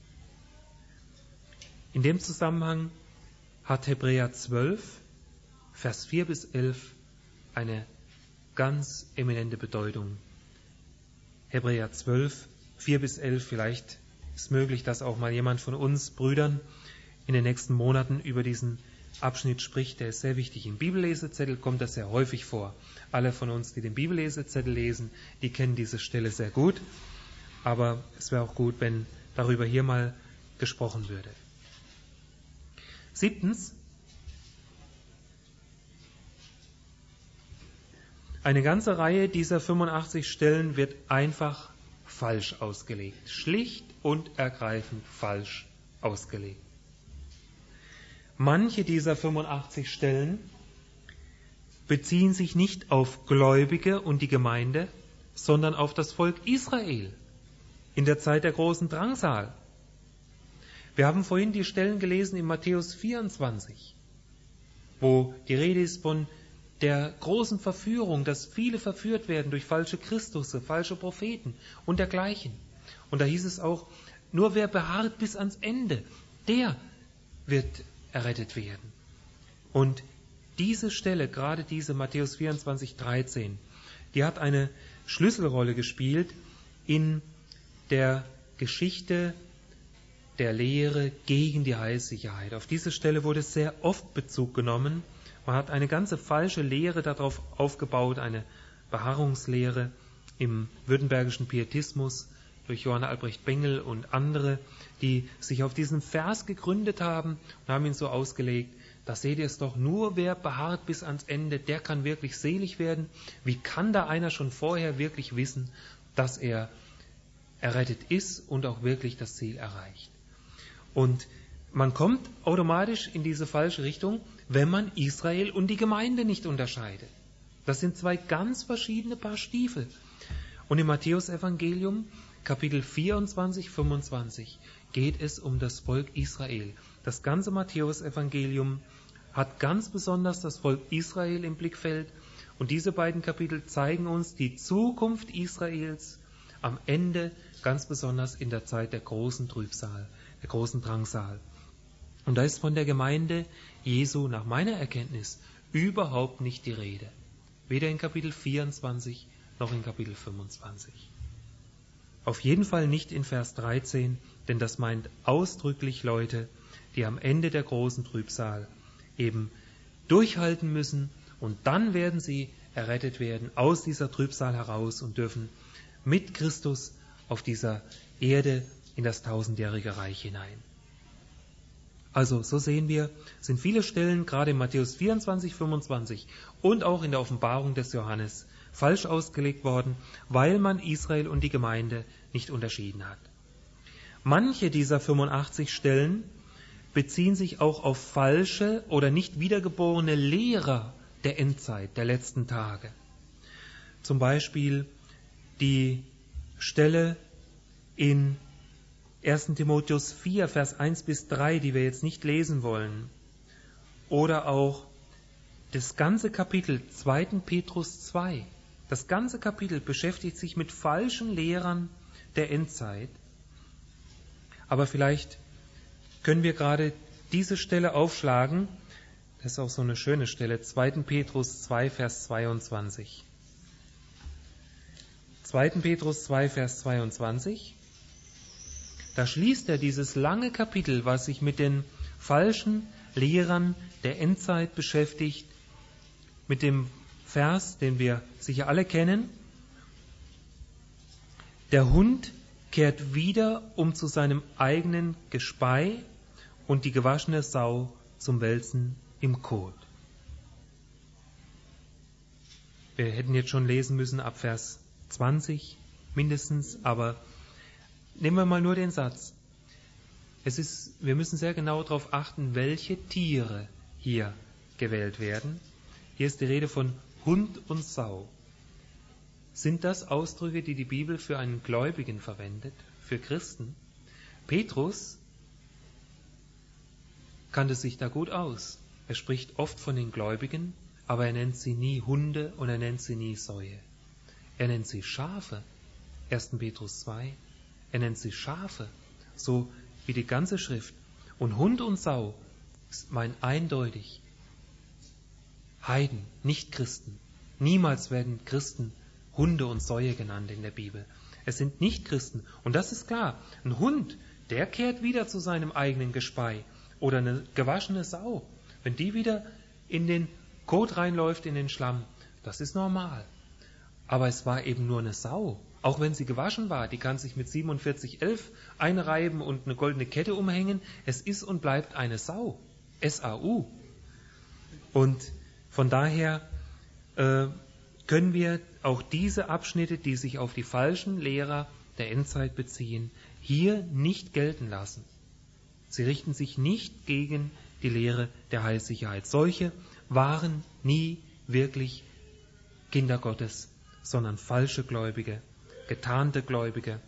In dem Zusammenhang hat Hebräer zwölf, Vers vier bis elf eine ganz eminente Bedeutung. Hebräer zwölf, vier bis elf, vielleicht ist möglich, dass auch mal jemand von uns Brüdern in den nächsten Monaten über diesen Abschnitt spricht, der ist sehr wichtig. Im Bibellesezettel kommt das sehr häufig vor. Alle von uns, die den Bibellesezettel lesen, die kennen diese Stelle sehr gut. Aber es wäre auch gut, wenn darüber hier mal gesprochen würde. Siebtens, eine ganze Reihe dieser fünfundachtzig Stellen wird einfach falsch ausgelegt. Schlicht und ergreifend falsch ausgelegt. Manche dieser fünfundachtzig Stellen beziehen sich nicht auf Gläubige und die Gemeinde, sondern auf das Volk Israel in der Zeit der großen Drangsal. Wir haben vorhin die Stellen gelesen in Matthäus vierundzwanzig, wo die Rede ist von der großen Verführung, dass viele verführt werden durch falsche Christusse, falsche Propheten und dergleichen. Und da hieß es auch, nur wer beharrt bis ans Ende, der wird errettet werden. Und diese Stelle, gerade diese Matthäus vierundzwanzig, dreizehn, die hat eine Schlüsselrolle gespielt in der Geschichte der Lehre gegen die Heilssicherheit. Auf diese Stelle wurde sehr oft Bezug genommen. Man hat eine ganze falsche Lehre darauf aufgebaut, eine Beharrungslehre im württembergischen Pietismus durch Johann Albrecht Bengel und andere, die sich auf diesen Vers gegründet haben und haben ihn so ausgelegt, da seht ihr es doch, nur wer beharrt bis ans Ende, der kann wirklich selig werden. Wie kann da einer schon vorher wirklich wissen, dass er errettet ist und auch wirklich das Ziel erreicht? Und man kommt automatisch in diese falsche Richtung, wenn man Israel und die Gemeinde nicht unterscheidet. Das sind zwei ganz verschiedene Paar Stiefel. Und im Matthäusevangelium, Kapitel vierundzwanzig, fünfundzwanzig, geht es um das Volk Israel. Das ganze Matthäusevangelium hat ganz besonders das Volk Israel im Blickfeld. Und diese beiden Kapitel zeigen uns die Zukunft Israels am Ende, ganz besonders in der Zeit der großen Trübsal, der großen Drangsal. Und da ist von der Gemeinde Jesu nach meiner Erkenntnis überhaupt nicht die Rede. Weder in Kapitel vierundzwanzig noch in Kapitel fünfundzwanzig. Auf jeden Fall nicht in Vers dreizehn, denn das meint ausdrücklich Leute, die am Ende der großen Trübsal eben durchhalten müssen und dann werden sie errettet werden aus dieser Trübsal heraus und dürfen mit Christus auf dieser Erde in das tausendjährige Reich hinein. Also, so sehen wir, sind viele Stellen, gerade in Matthäus vierundzwanzig, fünfundzwanzig und auch in der Offenbarung des Johannes, falsch ausgelegt worden, weil man Israel und die Gemeinde nicht unterschieden hat. Manche dieser fünfundachtzig Stellen beziehen sich auch auf falsche oder nicht wiedergeborene Lehrer der Endzeit, der letzten Tage. Zum Beispiel die Stelle in ersten Timotheus vier, Vers eins bis drei, die wir jetzt nicht lesen wollen. Oder auch das ganze Kapitel zweiten Petrus zwei. Das ganze Kapitel beschäftigt sich mit falschen Lehrern der Endzeit. Aber vielleicht können wir gerade diese Stelle aufschlagen. Das ist auch so eine schöne Stelle. zweiten Petrus zwei, Vers zweiundzwanzig. zweiten Petrus zwei, Vers zweiundzwanzig. Da schließt er dieses lange Kapitel, was sich mit den falschen Lehrern der Endzeit beschäftigt, mit dem Vers, den wir sicher alle kennen. Der Hund kehrt wieder um zu seinem eigenen Gespei und die gewaschene Sau zum Wälzen im Kot. Wir hätten jetzt schon lesen müssen ab Vers zwanzig mindestens, aber nehmen wir mal nur den Satz. Es ist, wir müssen sehr genau darauf achten, welche Tiere hier gewählt werden. Hier ist die Rede von Hund und Sau. Sind das Ausdrücke, die die Bibel für einen Gläubigen verwendet, für Christen? Petrus kannte sich da gut aus. Er spricht oft von den Gläubigen, aber er nennt sie nie Hunde und er nennt sie nie Säue. Er nennt sie Schafe, erster Petrus zwei. Er nennt sie Schafe, so wie die ganze Schrift. Und Hund und Sau meint eindeutig Heiden, nicht Christen. Niemals werden Christen Hunde und Säue genannt in der Bibel. Es sind nicht Christen. Und das ist klar. Ein Hund, der kehrt wieder zu seinem eigenen Gespei. Oder eine gewaschene Sau. Wenn die wieder in den Kot reinläuft, in den Schlamm, das ist normal. Aber es war eben nur eine Sau. Auch wenn sie gewaschen war, die kann sich mit siebenundvierzig elf einreiben und eine goldene Kette umhängen. Es ist und bleibt eine Sau. S A U. Und von daher äh, können wir auch diese Abschnitte, die sich auf die falschen Lehrer der Endzeit beziehen, hier nicht gelten lassen. Sie richten sich nicht gegen die Lehre der Heilssicherheit. Solche waren nie wirklich Kinder Gottes, sondern falsche Gläubige, getarnte Gläubige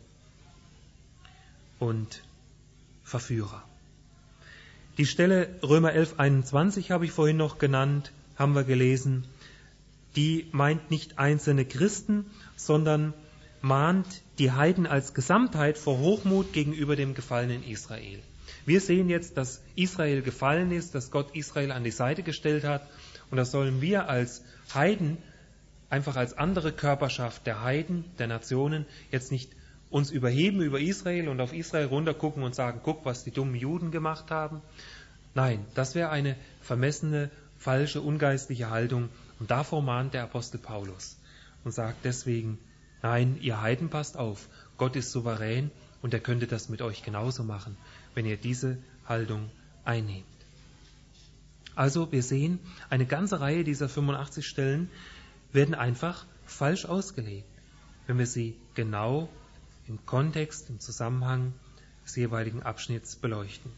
und Verführer. Die Stelle Römer elf einundzwanzig habe ich vorhin noch genannt, haben wir gelesen. Die meint nicht einzelne Christen, sondern mahnt die Heiden als Gesamtheit vor Hochmut gegenüber dem gefallenen Israel. Wir sehen jetzt, dass Israel gefallen ist, dass Gott Israel an die Seite gestellt hat. Und das sollen wir als Heiden, einfach als andere Körperschaft der Heiden, der Nationen, jetzt nicht uns überheben über Israel und auf Israel runtergucken und sagen, guck, was die dummen Juden gemacht haben. Nein, das wäre eine vermessene, falsche, ungeistliche Haltung. Und davor mahnt der Apostel Paulus und sagt deswegen, nein, ihr Heiden, passt auf, Gott ist souverän und er könnte das mit euch genauso machen, wenn ihr diese Haltung einnehmt. Also wir sehen, eine ganze Reihe dieser fünfundachtzig Stellen werden einfach falsch ausgelegt, wenn wir sie genau im Kontext, im Zusammenhang des jeweiligen Abschnitts beleuchten.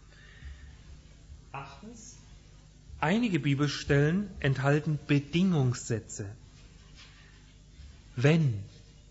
Achtens. Einige Bibelstellen enthalten Bedingungssätze. Wenn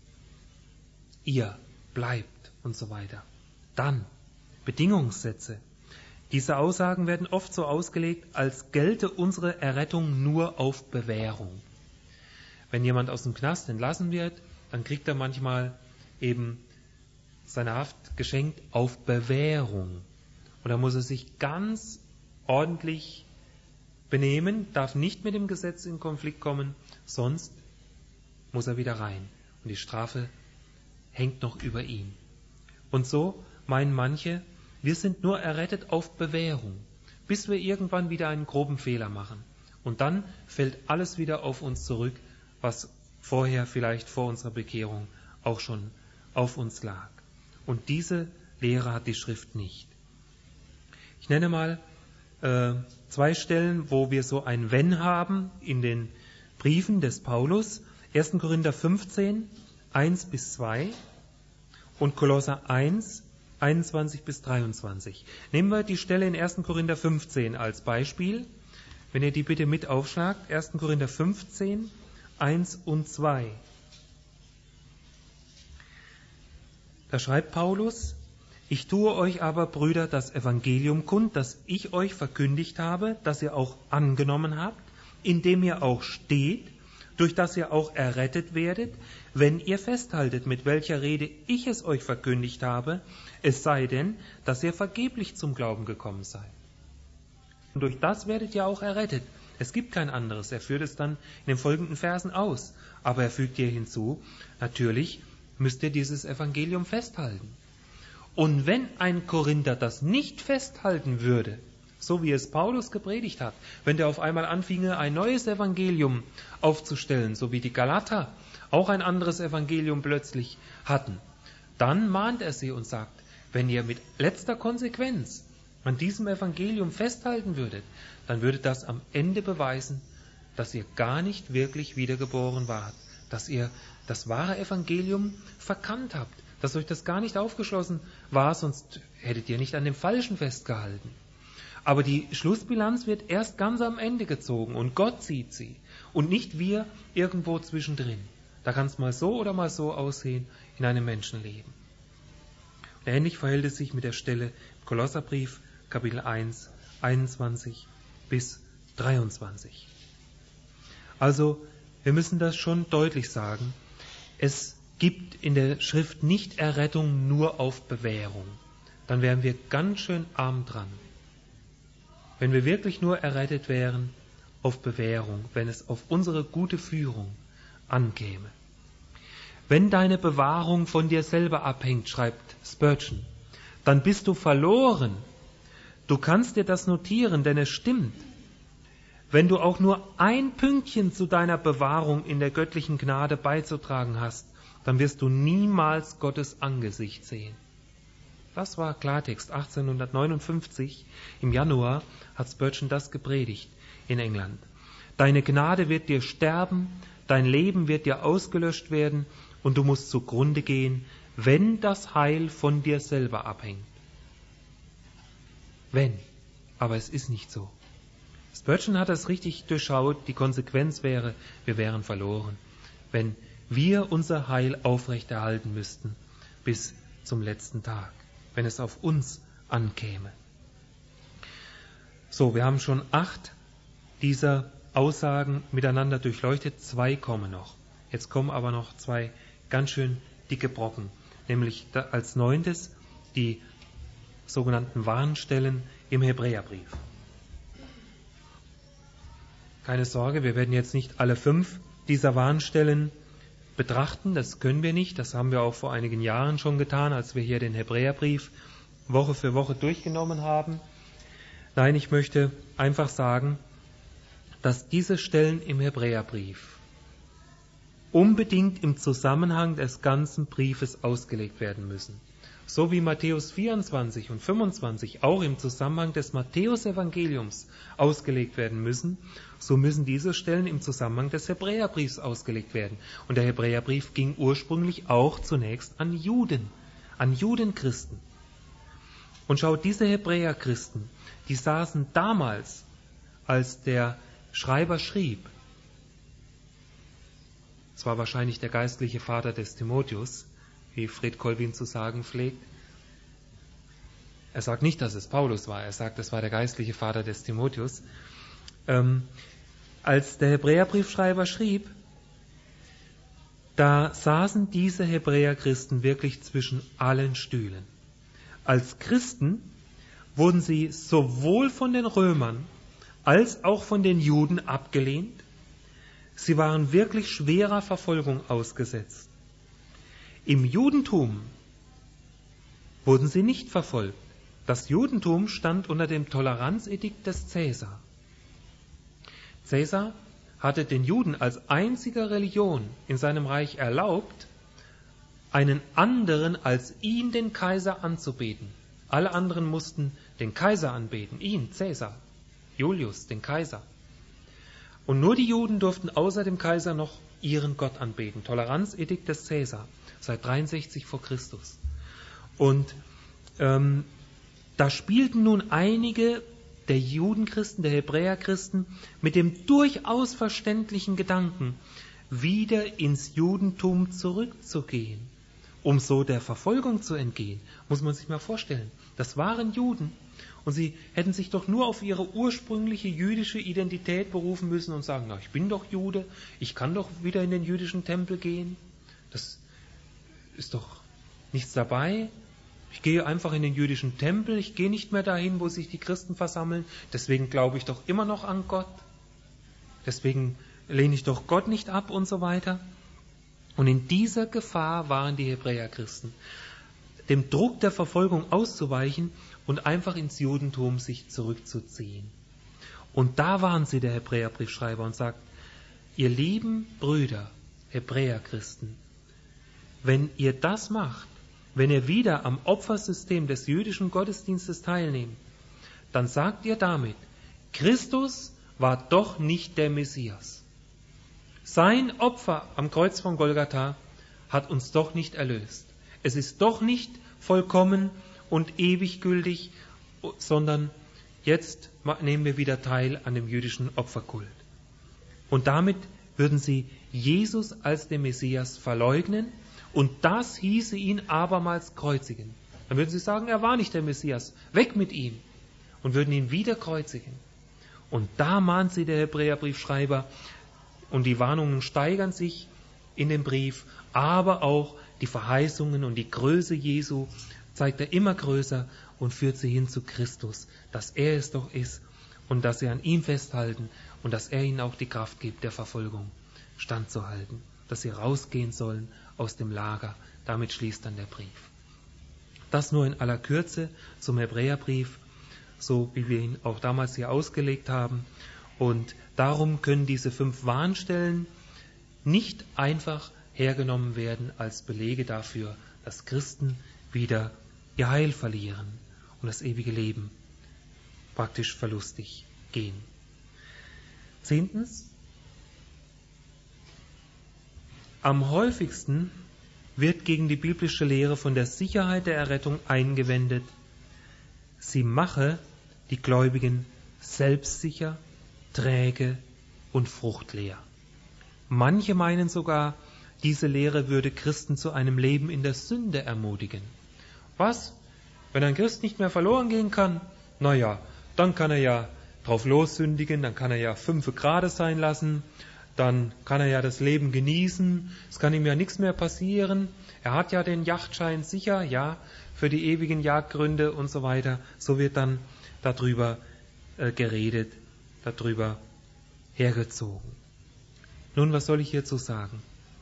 ihr bleibt und so weiter. Dann Bedingungssätze. Diese Aussagen werden oft so ausgelegt, als gelte unsere Errettung nur auf Bewährung. Wenn jemand aus dem Knast entlassen wird, dann kriegt er manchmal eben seine Haft geschenkt auf Bewährung. Und da muss er sich ganz ordentlich benehmen, darf nicht mit dem Gesetz in Konflikt kommen, sonst muss er wieder rein. Und die Strafe hängt noch über ihm. Und so meinen manche, wir sind nur errettet auf Bewährung, bis wir irgendwann wieder einen groben Fehler machen. Und dann fällt alles wieder auf uns zurück, was vorher vielleicht vor unserer Bekehrung auch schon auf uns lag. Und diese Lehre hat die Schrift nicht. Ich nenne mal äh, zwei Stellen, wo wir so ein Wenn haben in den Briefen des Paulus. erster Korinther fünfzehn, eins bis zwei und Kolosser eins, einundzwanzig bis dreiundzwanzig. Nehmen wir die Stelle in erster Korinther fünfzehn als Beispiel. Wenn ihr die bitte mit aufschlagt, erster Korinther fünfzehn, eins und zwei. Da schreibt Paulus, ich tue euch aber, Brüder, das Evangelium kund, das ich euch verkündigt habe, das ihr auch angenommen habt, in dem ihr auch steht, durch das ihr auch errettet werdet, wenn ihr festhaltet, mit welcher Rede ich es euch verkündigt habe, es sei denn, dass ihr vergeblich zum Glauben gekommen seid. Und durch das werdet ihr auch errettet. Es gibt kein anderes. Er führt es dann in den folgenden Versen aus. Aber er fügt hier hinzu, natürlich müsst ihr dieses Evangelium festhalten. Und wenn ein Korinther das nicht festhalten würde, so wie es Paulus gepredigt hat, wenn der auf einmal anfinge, ein neues Evangelium aufzustellen, so wie die Galater auch ein anderes Evangelium plötzlich hatten, dann mahnt er sie und sagt, wenn ihr mit letzter Konsequenz an diesem Evangelium festhalten würdet, dann würde das am Ende beweisen, dass ihr gar nicht wirklich wiedergeboren wart, dass ihr das wahre Evangelium verkannt habt, dass euch das gar nicht aufgeschlossen war, sonst hättet ihr nicht an dem Falschen festgehalten. Aber die Schlussbilanz wird erst ganz am Ende gezogen und Gott sieht sie und nicht wir irgendwo zwischendrin. Da kann es mal so oder mal so aussehen in einem Menschenleben. Und ähnlich verhält es sich mit der Stelle im Kolosserbrief, Kapitel eins, einundzwanzig bis dreiundzwanzig. Also, wir müssen das schon deutlich sagen. Es gibt in der Schrift nicht Errettung nur auf Bewährung. Dann wären wir ganz schön arm dran. Wenn wir wirklich nur errettet wären auf Bewährung, wenn es auf unsere gute Führung ankäme. Wenn deine Bewahrung von dir selber abhängt, schreibt Spurgeon, dann bist du verloren. Du kannst dir das notieren, denn es stimmt. Wenn du auch nur ein Pünktchen zu deiner Bewahrung in der göttlichen Gnade beizutragen hast, dann wirst du niemals Gottes Angesicht sehen. Das war Klartext. achtzehnhundertneunundfünfzig im Januar hat Spurgeon das gepredigt in England. Deine Gnade wird dir sterben, dein Leben wird dir ausgelöscht werden und du musst zugrunde gehen, wenn das Heil von dir selber abhängt. Wenn, aber es ist nicht so. Spurgeon hat das richtig durchschaut. Die Konsequenz wäre, wir wären verloren, wenn wir unser Heil aufrechterhalten müssten bis zum letzten Tag, wenn es auf uns ankäme. So, wir haben schon acht dieser Aussagen miteinander durchleuchtet. Zwei kommen noch. Jetzt kommen aber noch zwei ganz schön dicke Brocken, nämlich als neuntes die sogenannten Warnstellen im Hebräerbrief. Keine Sorge, wir werden jetzt nicht alle fünf dieser Warnstellen betrachten, das können wir nicht, das haben wir auch vor einigen Jahren schon getan, als wir hier den Hebräerbrief Woche für Woche durchgenommen haben. Nein, ich möchte einfach sagen, dass diese Stellen im Hebräerbrief unbedingt im Zusammenhang des ganzen Briefes ausgelegt werden müssen. So wie Matthäus vierundzwanzig und fünfundzwanzig auch im Zusammenhang des Matthäusevangeliums ausgelegt werden müssen, so müssen diese Stellen im Zusammenhang des Hebräerbriefs ausgelegt werden. Und der Hebräerbrief ging ursprünglich auch zunächst an Juden, an Judenchristen. Und schaut, diese Hebräerchristen, die saßen damals, als der Schreiber schrieb, es war wahrscheinlich der geistliche Vater des Timotheus, wie Fred Kolbin zu sagen pflegt. Er sagt nicht, dass es Paulus war, er sagt, es war der geistliche Vater des Timotheus. Ähm, als der Hebräerbriefschreiber schrieb, da saßen diese Hebräerchristen wirklich zwischen allen Stühlen. Als Christen wurden sie sowohl von den Römern als auch von den Juden abgelehnt. Sie waren wirklich schwerer Verfolgung ausgesetzt. Im Judentum wurden sie nicht verfolgt. Das Judentum stand unter dem Toleranzedikt des Cäsar. Cäsar hatte den Juden als einziger Religion in seinem Reich erlaubt, einen anderen als ihn, den Kaiser, anzubeten. Alle anderen mussten den Kaiser anbeten, ihn, Cäsar, Julius, den Kaiser. Und nur die Juden durften außer dem Kaiser noch ihren Gott anbeten. Toleranzedikt des Cäsar, seit dreiundsechzig vor Christus. Und ähm, da spielten nun einige der Judenchristen, der Hebräerchristen mit dem durchaus verständlichen Gedanken, wieder ins Judentum zurückzugehen, um so der Verfolgung zu entgehen. Muss man sich mal vorstellen. Das waren Juden und sie hätten sich doch nur auf ihre ursprüngliche jüdische Identität berufen müssen und sagen, na, ich bin doch Jude, ich kann doch wieder in den jüdischen Tempel gehen. Das ist doch nichts dabei. Ich gehe einfach in den jüdischen Tempel, ich gehe nicht mehr dahin, wo sich die Christen versammeln. Deswegen glaube ich doch immer noch an Gott. Deswegen lehne ich doch Gott nicht ab und so weiter. Und in dieser Gefahr waren die Hebräerchristen, dem Druck der Verfolgung auszuweichen und einfach ins Judentum sich zurückzuziehen. Und da waren sie, der Hebräerbriefschreiber, und sagt, ihr lieben Brüder, Hebräerchristen, wenn ihr das macht, wenn ihr wieder am Opfersystem des jüdischen Gottesdienstes teilnehmt, dann sagt ihr damit, Christus war doch nicht der Messias. Sein Opfer am Kreuz von Golgatha hat uns doch nicht erlöst. Es ist doch nicht vollkommen und ewig gültig, sondern jetzt nehmen wir wieder teil an dem jüdischen Opferkult. Und damit würden sie Jesus als den Messias verleugnen und das hieße ihn abermals kreuzigen. Dann würden sie sagen, er war nicht der Messias, weg mit ihm und würden ihn wieder kreuzigen. Und da mahnt sie der Hebräerbriefschreiber und die Warnungen steigern sich in dem Brief, aber auch die Verheißungen und die Größe Jesu zeigt er immer größer und führt sie hin zu Christus, dass er es doch ist und dass sie an ihm festhalten und dass er ihnen auch die Kraft gibt, der Verfolgung standzuhalten, dass sie rausgehen sollen aus dem Lager. Damit schließt dann der Brief. Das nur in aller Kürze zum Hebräerbrief, so wie wir ihn auch damals hier ausgelegt haben. Und darum können diese fünf Warnstellen nicht einfach hergenommen werden als Belege dafür, dass Christen wieder ihr Heil verlieren und das ewige Leben praktisch verlustig gehen. Zehntens, am häufigsten wird gegen die biblische Lehre von der Sicherheit der Errettung eingewendet, sie mache die Gläubigen selbstsicher, träge und fruchtleer. Manche meinen sogar, diese Lehre würde Christen zu einem Leben in der Sünde ermutigen. Was? Wenn ein Christ nicht mehr verloren gehen kann? Naja, dann kann er ja drauf lossündigen, dann kann er ja fünfe Grade sein lassen, dann kann er ja das Leben genießen, es kann ihm ja nichts mehr passieren, er hat ja den Yachtschein sicher, ja, für die ewigen Jagdgründe und so weiter. So wird dann darüber äh, geredet, darüber hergezogen. Nun, was soll ich hierzu sagen?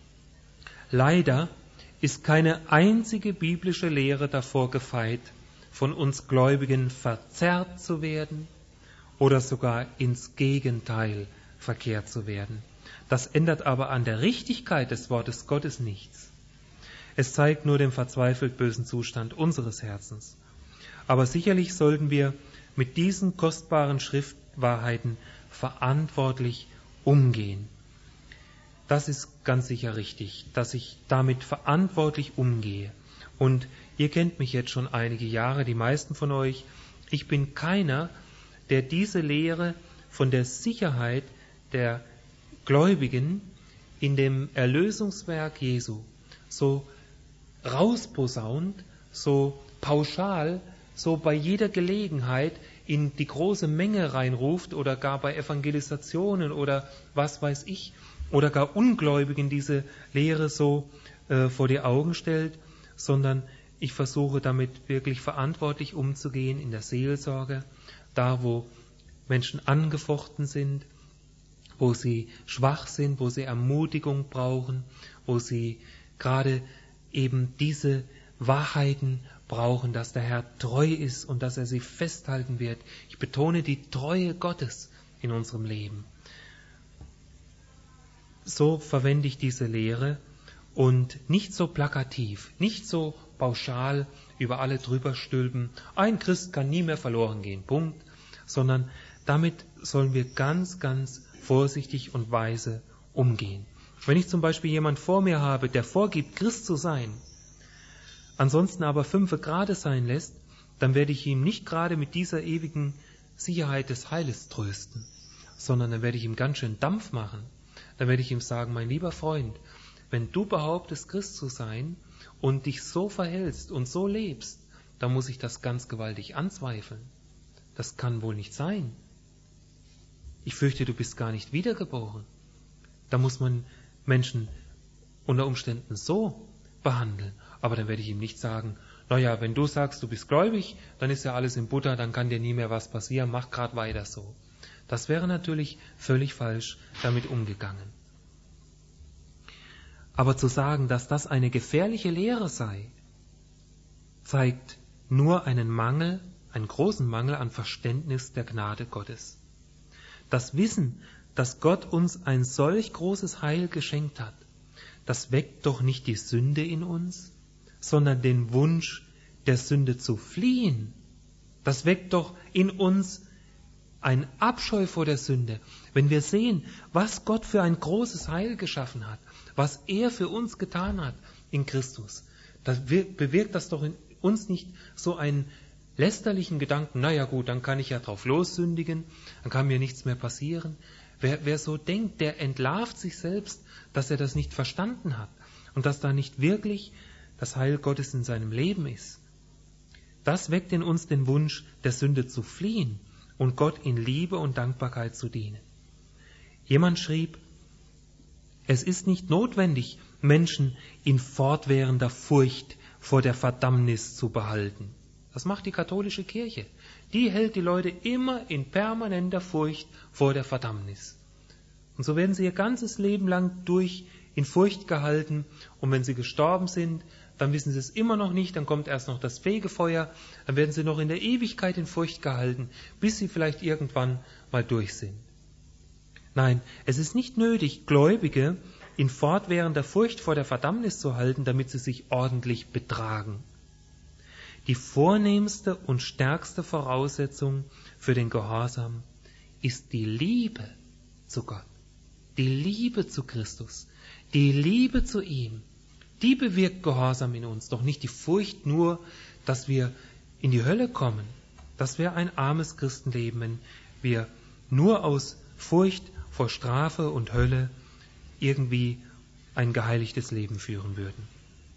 Leider ist keine einzige biblische Lehre davor gefeit, von uns Gläubigen verzerrt zu werden oder sogar ins Gegenteil verkehrt zu werden. Das ändert aber an der Richtigkeit des Wortes Gottes nichts. Es zeigt nur den verzweifelt bösen Zustand unseres Herzens. Aber sicherlich sollten wir mit diesen kostbaren Schriftwahrheiten verantwortlich umgehen. Das ist ganz sicher richtig, dass ich damit verantwortlich umgehe. Und ihr kennt mich jetzt schon einige Jahre, die meisten von euch. Ich bin keiner, der diese Lehre von der Sicherheit der Gläubigen in dem Erlösungswerk Jesu so rausposaunt, so pauschal, so bei jeder Gelegenheit in die große Menge reinruft oder gar bei Evangelisationen oder was weiß ich, oder gar Ungläubigen diese Lehre so äh, vor die Augen stellt, sondern ich versuche damit wirklich verantwortlich umzugehen in der Seelsorge, da wo Menschen angefochten sind, wo sie schwach sind, wo sie Ermutigung brauchen, wo sie gerade eben diese Wahrheiten brauchen, dass der Herr treu ist und dass er sie festhalten wird. Ich betone die Treue Gottes in unserem Leben. So verwende ich diese Lehre und nicht so plakativ, nicht so pauschal über alle drüber stülpen. Ein Christ kann nie mehr verloren gehen, Punkt. Sondern damit sollen wir ganz, ganz vorsichtig und weise umgehen. Wenn ich zum Beispiel jemand vor mir habe, der vorgibt, Christ zu sein, ansonsten aber fünfe Grade sein lässt, dann werde ich ihm nicht gerade mit dieser ewigen Sicherheit des Heiles trösten, sondern dann werde ich ihm ganz schön Dampf machen. Dann werde ich ihm sagen, mein lieber Freund, wenn du behauptest, Christ zu sein und dich so verhältst und so lebst, dann muss ich das ganz gewaltig anzweifeln. Das kann wohl nicht sein. Ich fürchte, du bist gar nicht wiedergeboren. Da muss man Menschen unter Umständen so behandeln. Aber dann werde ich ihm nicht sagen, naja, wenn du sagst, du bist gläubig, dann ist ja alles in Butter, dann kann dir nie mehr was passieren, mach grad weiter so. Das wäre natürlich völlig falsch damit umgegangen. Aber zu sagen, dass das eine gefährliche Lehre sei, zeigt nur einen Mangel, einen großen Mangel an Verständnis der Gnade Gottes. Das Wissen, dass Gott uns ein solch großes Heil geschenkt hat, das weckt doch nicht die Sünde in uns, sondern den Wunsch, der Sünde zu fliehen. Das weckt doch in uns einen Abscheu vor der Sünde, wenn wir sehen, was Gott für ein großes Heil geschaffen hat, was er für uns getan hat in Christus. Das bewirkt das doch in uns nicht so einen lästerlichen Gedanken, naja gut, dann kann ich ja drauf lossündigen, dann kann mir nichts mehr passieren. Wer, wer so denkt, der entlarvt sich selbst, dass er das nicht verstanden hat und dass da nicht wirklich das Heil Gottes in seinem Leben ist. Das weckt in uns den Wunsch, der Sünde zu fliehen und Gott in Liebe und Dankbarkeit zu dienen. Jemand schrieb, es ist nicht notwendig, Menschen in fortwährender Furcht vor der Verdammnis zu behalten. Das macht die katholische Kirche. Die hält die Leute immer in permanenter Furcht vor der Verdammnis. Und so werden sie ihr ganzes Leben lang durch in Furcht gehalten. Und wenn sie gestorben sind, dann wissen sie es immer noch nicht, dann kommt erst noch das Fegefeuer, dann werden sie noch in der Ewigkeit in Furcht gehalten, bis sie vielleicht irgendwann mal durch sind. Nein, es ist nicht nötig, Gläubige in fortwährender Furcht vor der Verdammnis zu halten, damit sie sich ordentlich betragen. Die vornehmste und stärkste Voraussetzung für den Gehorsam ist die Liebe zu Gott, die Liebe zu Christus, die Liebe zu ihm. Die bewirkt Gehorsam in uns, doch nicht die Furcht nur, dass wir in die Hölle kommen. Das wäre ein armes Christenleben, wenn wir nur aus Furcht vor Strafe und Hölle irgendwie ein geheiligtes Leben führen würden.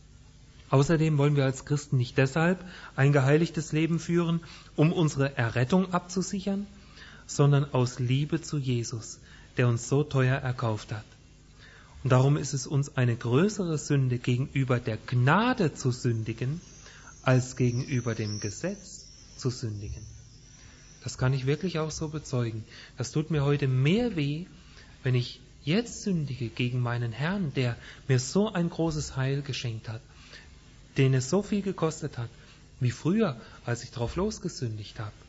Außerdem wollen wir als Christen nicht deshalb ein geheiligtes Leben führen, um unsere Errettung abzusichern, sondern aus Liebe zu Jesus, der uns so teuer erkauft hat. Und darum ist es uns eine größere Sünde, gegenüber der Gnade zu sündigen, als gegenüber dem Gesetz zu sündigen. Das kann ich wirklich auch so bezeugen. Das tut mir heute mehr weh, wenn ich jetzt sündige gegen meinen Herrn, der mir so ein großes Heil geschenkt hat, den es so viel gekostet hat, wie früher, als ich drauf losgesündigt habe.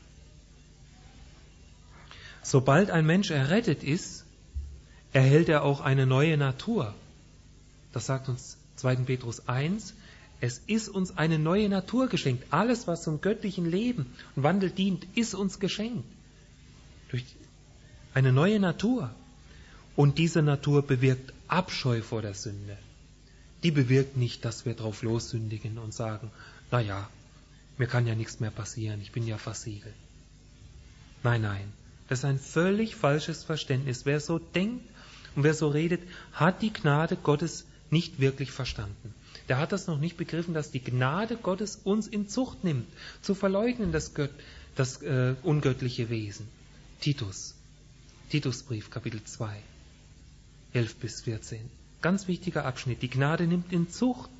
Sobald ein Mensch errettet ist, erhält er auch eine neue Natur. Das sagt uns zweiter Petrus eins. Es ist uns eine neue Natur geschenkt. Alles, was zum göttlichen Leben und Wandel dient, ist uns geschenkt. Durch eine neue Natur. Und diese Natur bewirkt Abscheu vor der Sünde. Die bewirkt nicht, dass wir drauf lossündigen und sagen, na ja, mir kann ja nichts mehr passieren, ich bin ja versiegelt. Nein, nein, das ist ein völlig falsches Verständnis. Wer so denkt und wer so redet, hat die Gnade Gottes nicht wirklich verstanden. Der hat das noch nicht begriffen, dass die Gnade Gottes uns in Zucht nimmt, zu verleugnen das, Gött, das äh, ungöttliche Wesen. Titus, Titusbrief, Kapitel zwei, elf bis vierzehn. Ganz wichtiger Abschnitt. Die Gnade nimmt in Zucht.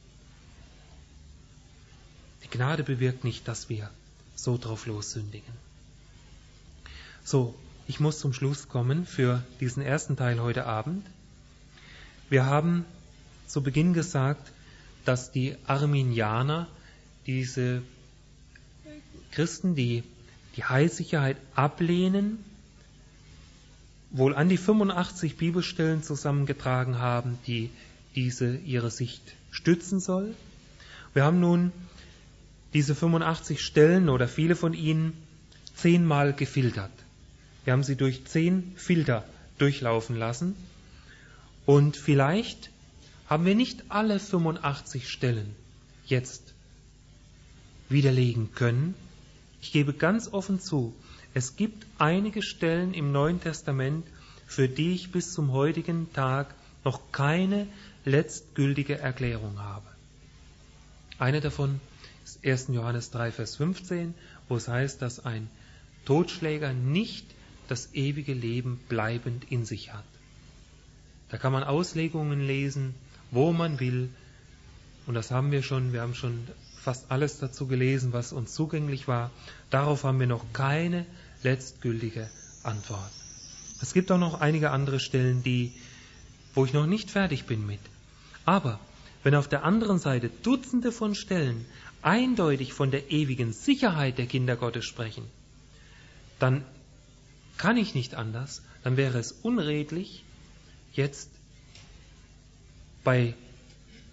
Die Gnade bewirkt nicht, dass wir so drauf lossündigen. So, ich muss zum Schluss kommen für diesen ersten Teil heute Abend. Wir haben zu Beginn gesagt, dass die Arminianer, diese Christen, die die Heilssicherheit ablehnen, wohl an die fünfundachtzig Bibelstellen zusammengetragen haben, die diese ihre Sicht stützen soll. Wir haben nun diese fünfundachtzig Stellen oder viele von ihnen zehnmal gefiltert. Wir haben sie durch zehn Filter durchlaufen lassen und vielleicht haben wir nicht alle fünfundachtzig Stellen jetzt widerlegen können. Ich gebe ganz offen zu, es gibt einige Stellen im Neuen Testament, für die ich bis zum heutigen Tag noch keine letztgültige Erklärung habe. Eine davon ist erster Johannes drei, Vers fünfzehn, wo es heißt, dass ein Totschläger nicht das ewige Leben bleibend in sich hat. Da kann man Auslegungen lesen, wo man will, und das haben wir schon, wir haben schon fast alles dazu gelesen, was uns zugänglich war. Darauf haben wir noch keine letztgültige Antwort. Es gibt auch noch einige andere Stellen, die, wo ich noch nicht fertig bin mit. Aber wenn auf der anderen Seite Dutzende von Stellen eindeutig von der ewigen Sicherheit der Kinder Gottes sprechen, dann kann ich nicht anders, dann wäre es unredlich, jetzt bei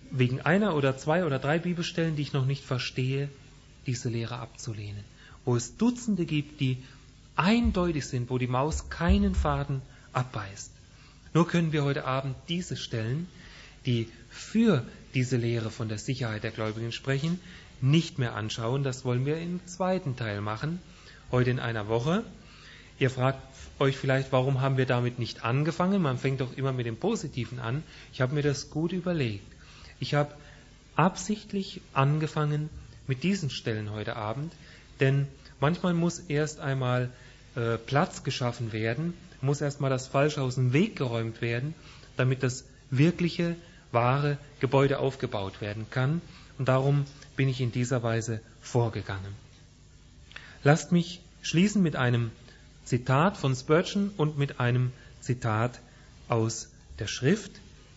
wegen einer oder zwei oder drei Bibelstellen, die ich noch nicht verstehe, diese Lehre abzulehnen. Wo es Dutzende gibt, die eindeutig sind, wo die Maus keinen Faden abbeißt. Nur können wir heute Abend diese Stellen, die für diese Lehre von der Sicherheit der Gläubigen sprechen, nicht mehr anschauen. Das wollen wir im zweiten Teil machen, heute in einer Woche. Ihr fragt euch vielleicht, warum haben wir damit nicht angefangen? Man fängt doch immer mit dem Positiven an. Ich habe mir das gut überlegt. Ich habe absichtlich angefangen mit diesen Stellen heute Abend, denn manchmal muss erst einmal äh, Platz geschaffen werden, muss erst mal das Falsche aus dem Weg geräumt werden, damit das wirkliche, wahre Gebäude aufgebaut werden kann. Und darum bin ich in dieser Weise vorgegangen. Lasst mich schließen mit einem Zitat von Spurgeon und mit einem Zitat aus der Schrift.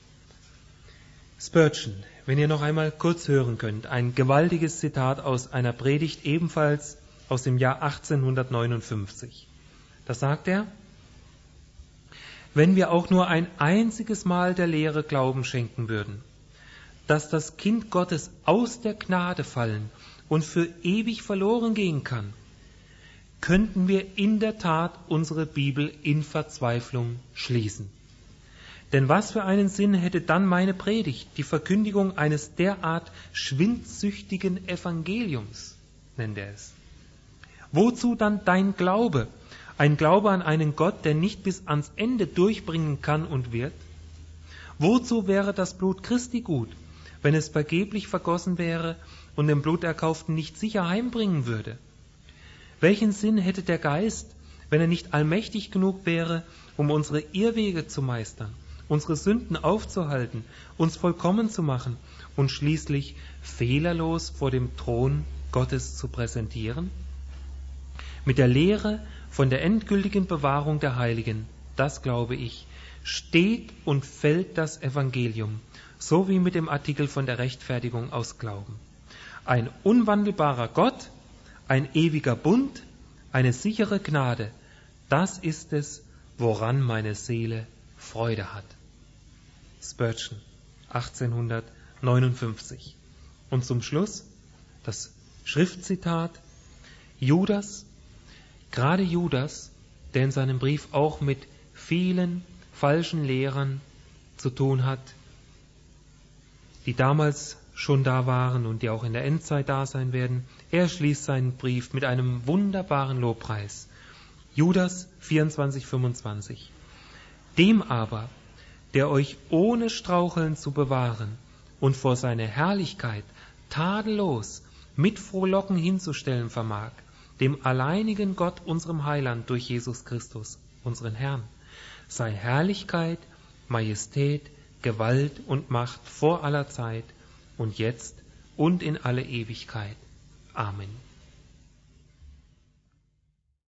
Spurgeon, wenn ihr noch einmal kurz hören könnt, ein gewaltiges Zitat aus einer Predigt, ebenfalls aus dem Jahr achtzehnhundertneunundfünfzig. Da sagt er: Wenn wir auch nur ein einziges Mal der Lehre Glauben schenken würden, dass das Kind Gottes aus der Gnade fallen und für ewig verloren gehen kann, könnten wir in der Tat unsere Bibel in Verzweiflung schließen. Denn was für einen Sinn hätte dann meine Predigt, die Verkündigung eines derart schwindsüchtigen Evangeliums, nennt er es. Wozu dann dein Glaube, ein Glaube an einen Gott, der nicht bis ans Ende durchbringen kann und wird? Wozu wäre das Blut Christi gut, wenn es vergeblich vergossen wäre und den Bluterkauften nicht sicher heimbringen würde? Welchen Sinn hätte der Geist, wenn er nicht allmächtig genug wäre, um unsere Irrwege zu meistern, unsere Sünden aufzuhalten, uns vollkommen zu machen und schließlich fehlerlos vor dem Thron Gottes zu präsentieren? Mit der Lehre von der endgültigen Bewahrung der Heiligen, das glaube ich, steht und fällt das Evangelium, so wie mit dem Artikel von der Rechtfertigung aus Glauben. Ein unwandelbarer Gott, ein ewiger Bund, eine sichere Gnade, das ist es, woran meine Seele Freude hat. Spurgeon, achtzehnhundertneunundfünfzig. Und zum Schluss das Schriftzitat: Judas, gerade Judas, der in seinem Brief auch mit vielen falschen Lehrern zu tun hat, die damals schon da waren und die auch in der Endzeit da sein werden, er schließt seinen Brief mit einem wunderbaren Lobpreis. Judas vierundzwanzig, fünfundzwanzig. Dem aber, der euch ohne Straucheln zu bewahren und vor seine Herrlichkeit tadellos mit Frohlocken hinzustellen vermag, dem alleinigen Gott, unserem Heiland, durch Jesus Christus, unseren Herrn, sei Herrlichkeit, Majestät, Gewalt und Macht vor aller Zeit und jetzt und in alle Ewigkeit. Amen.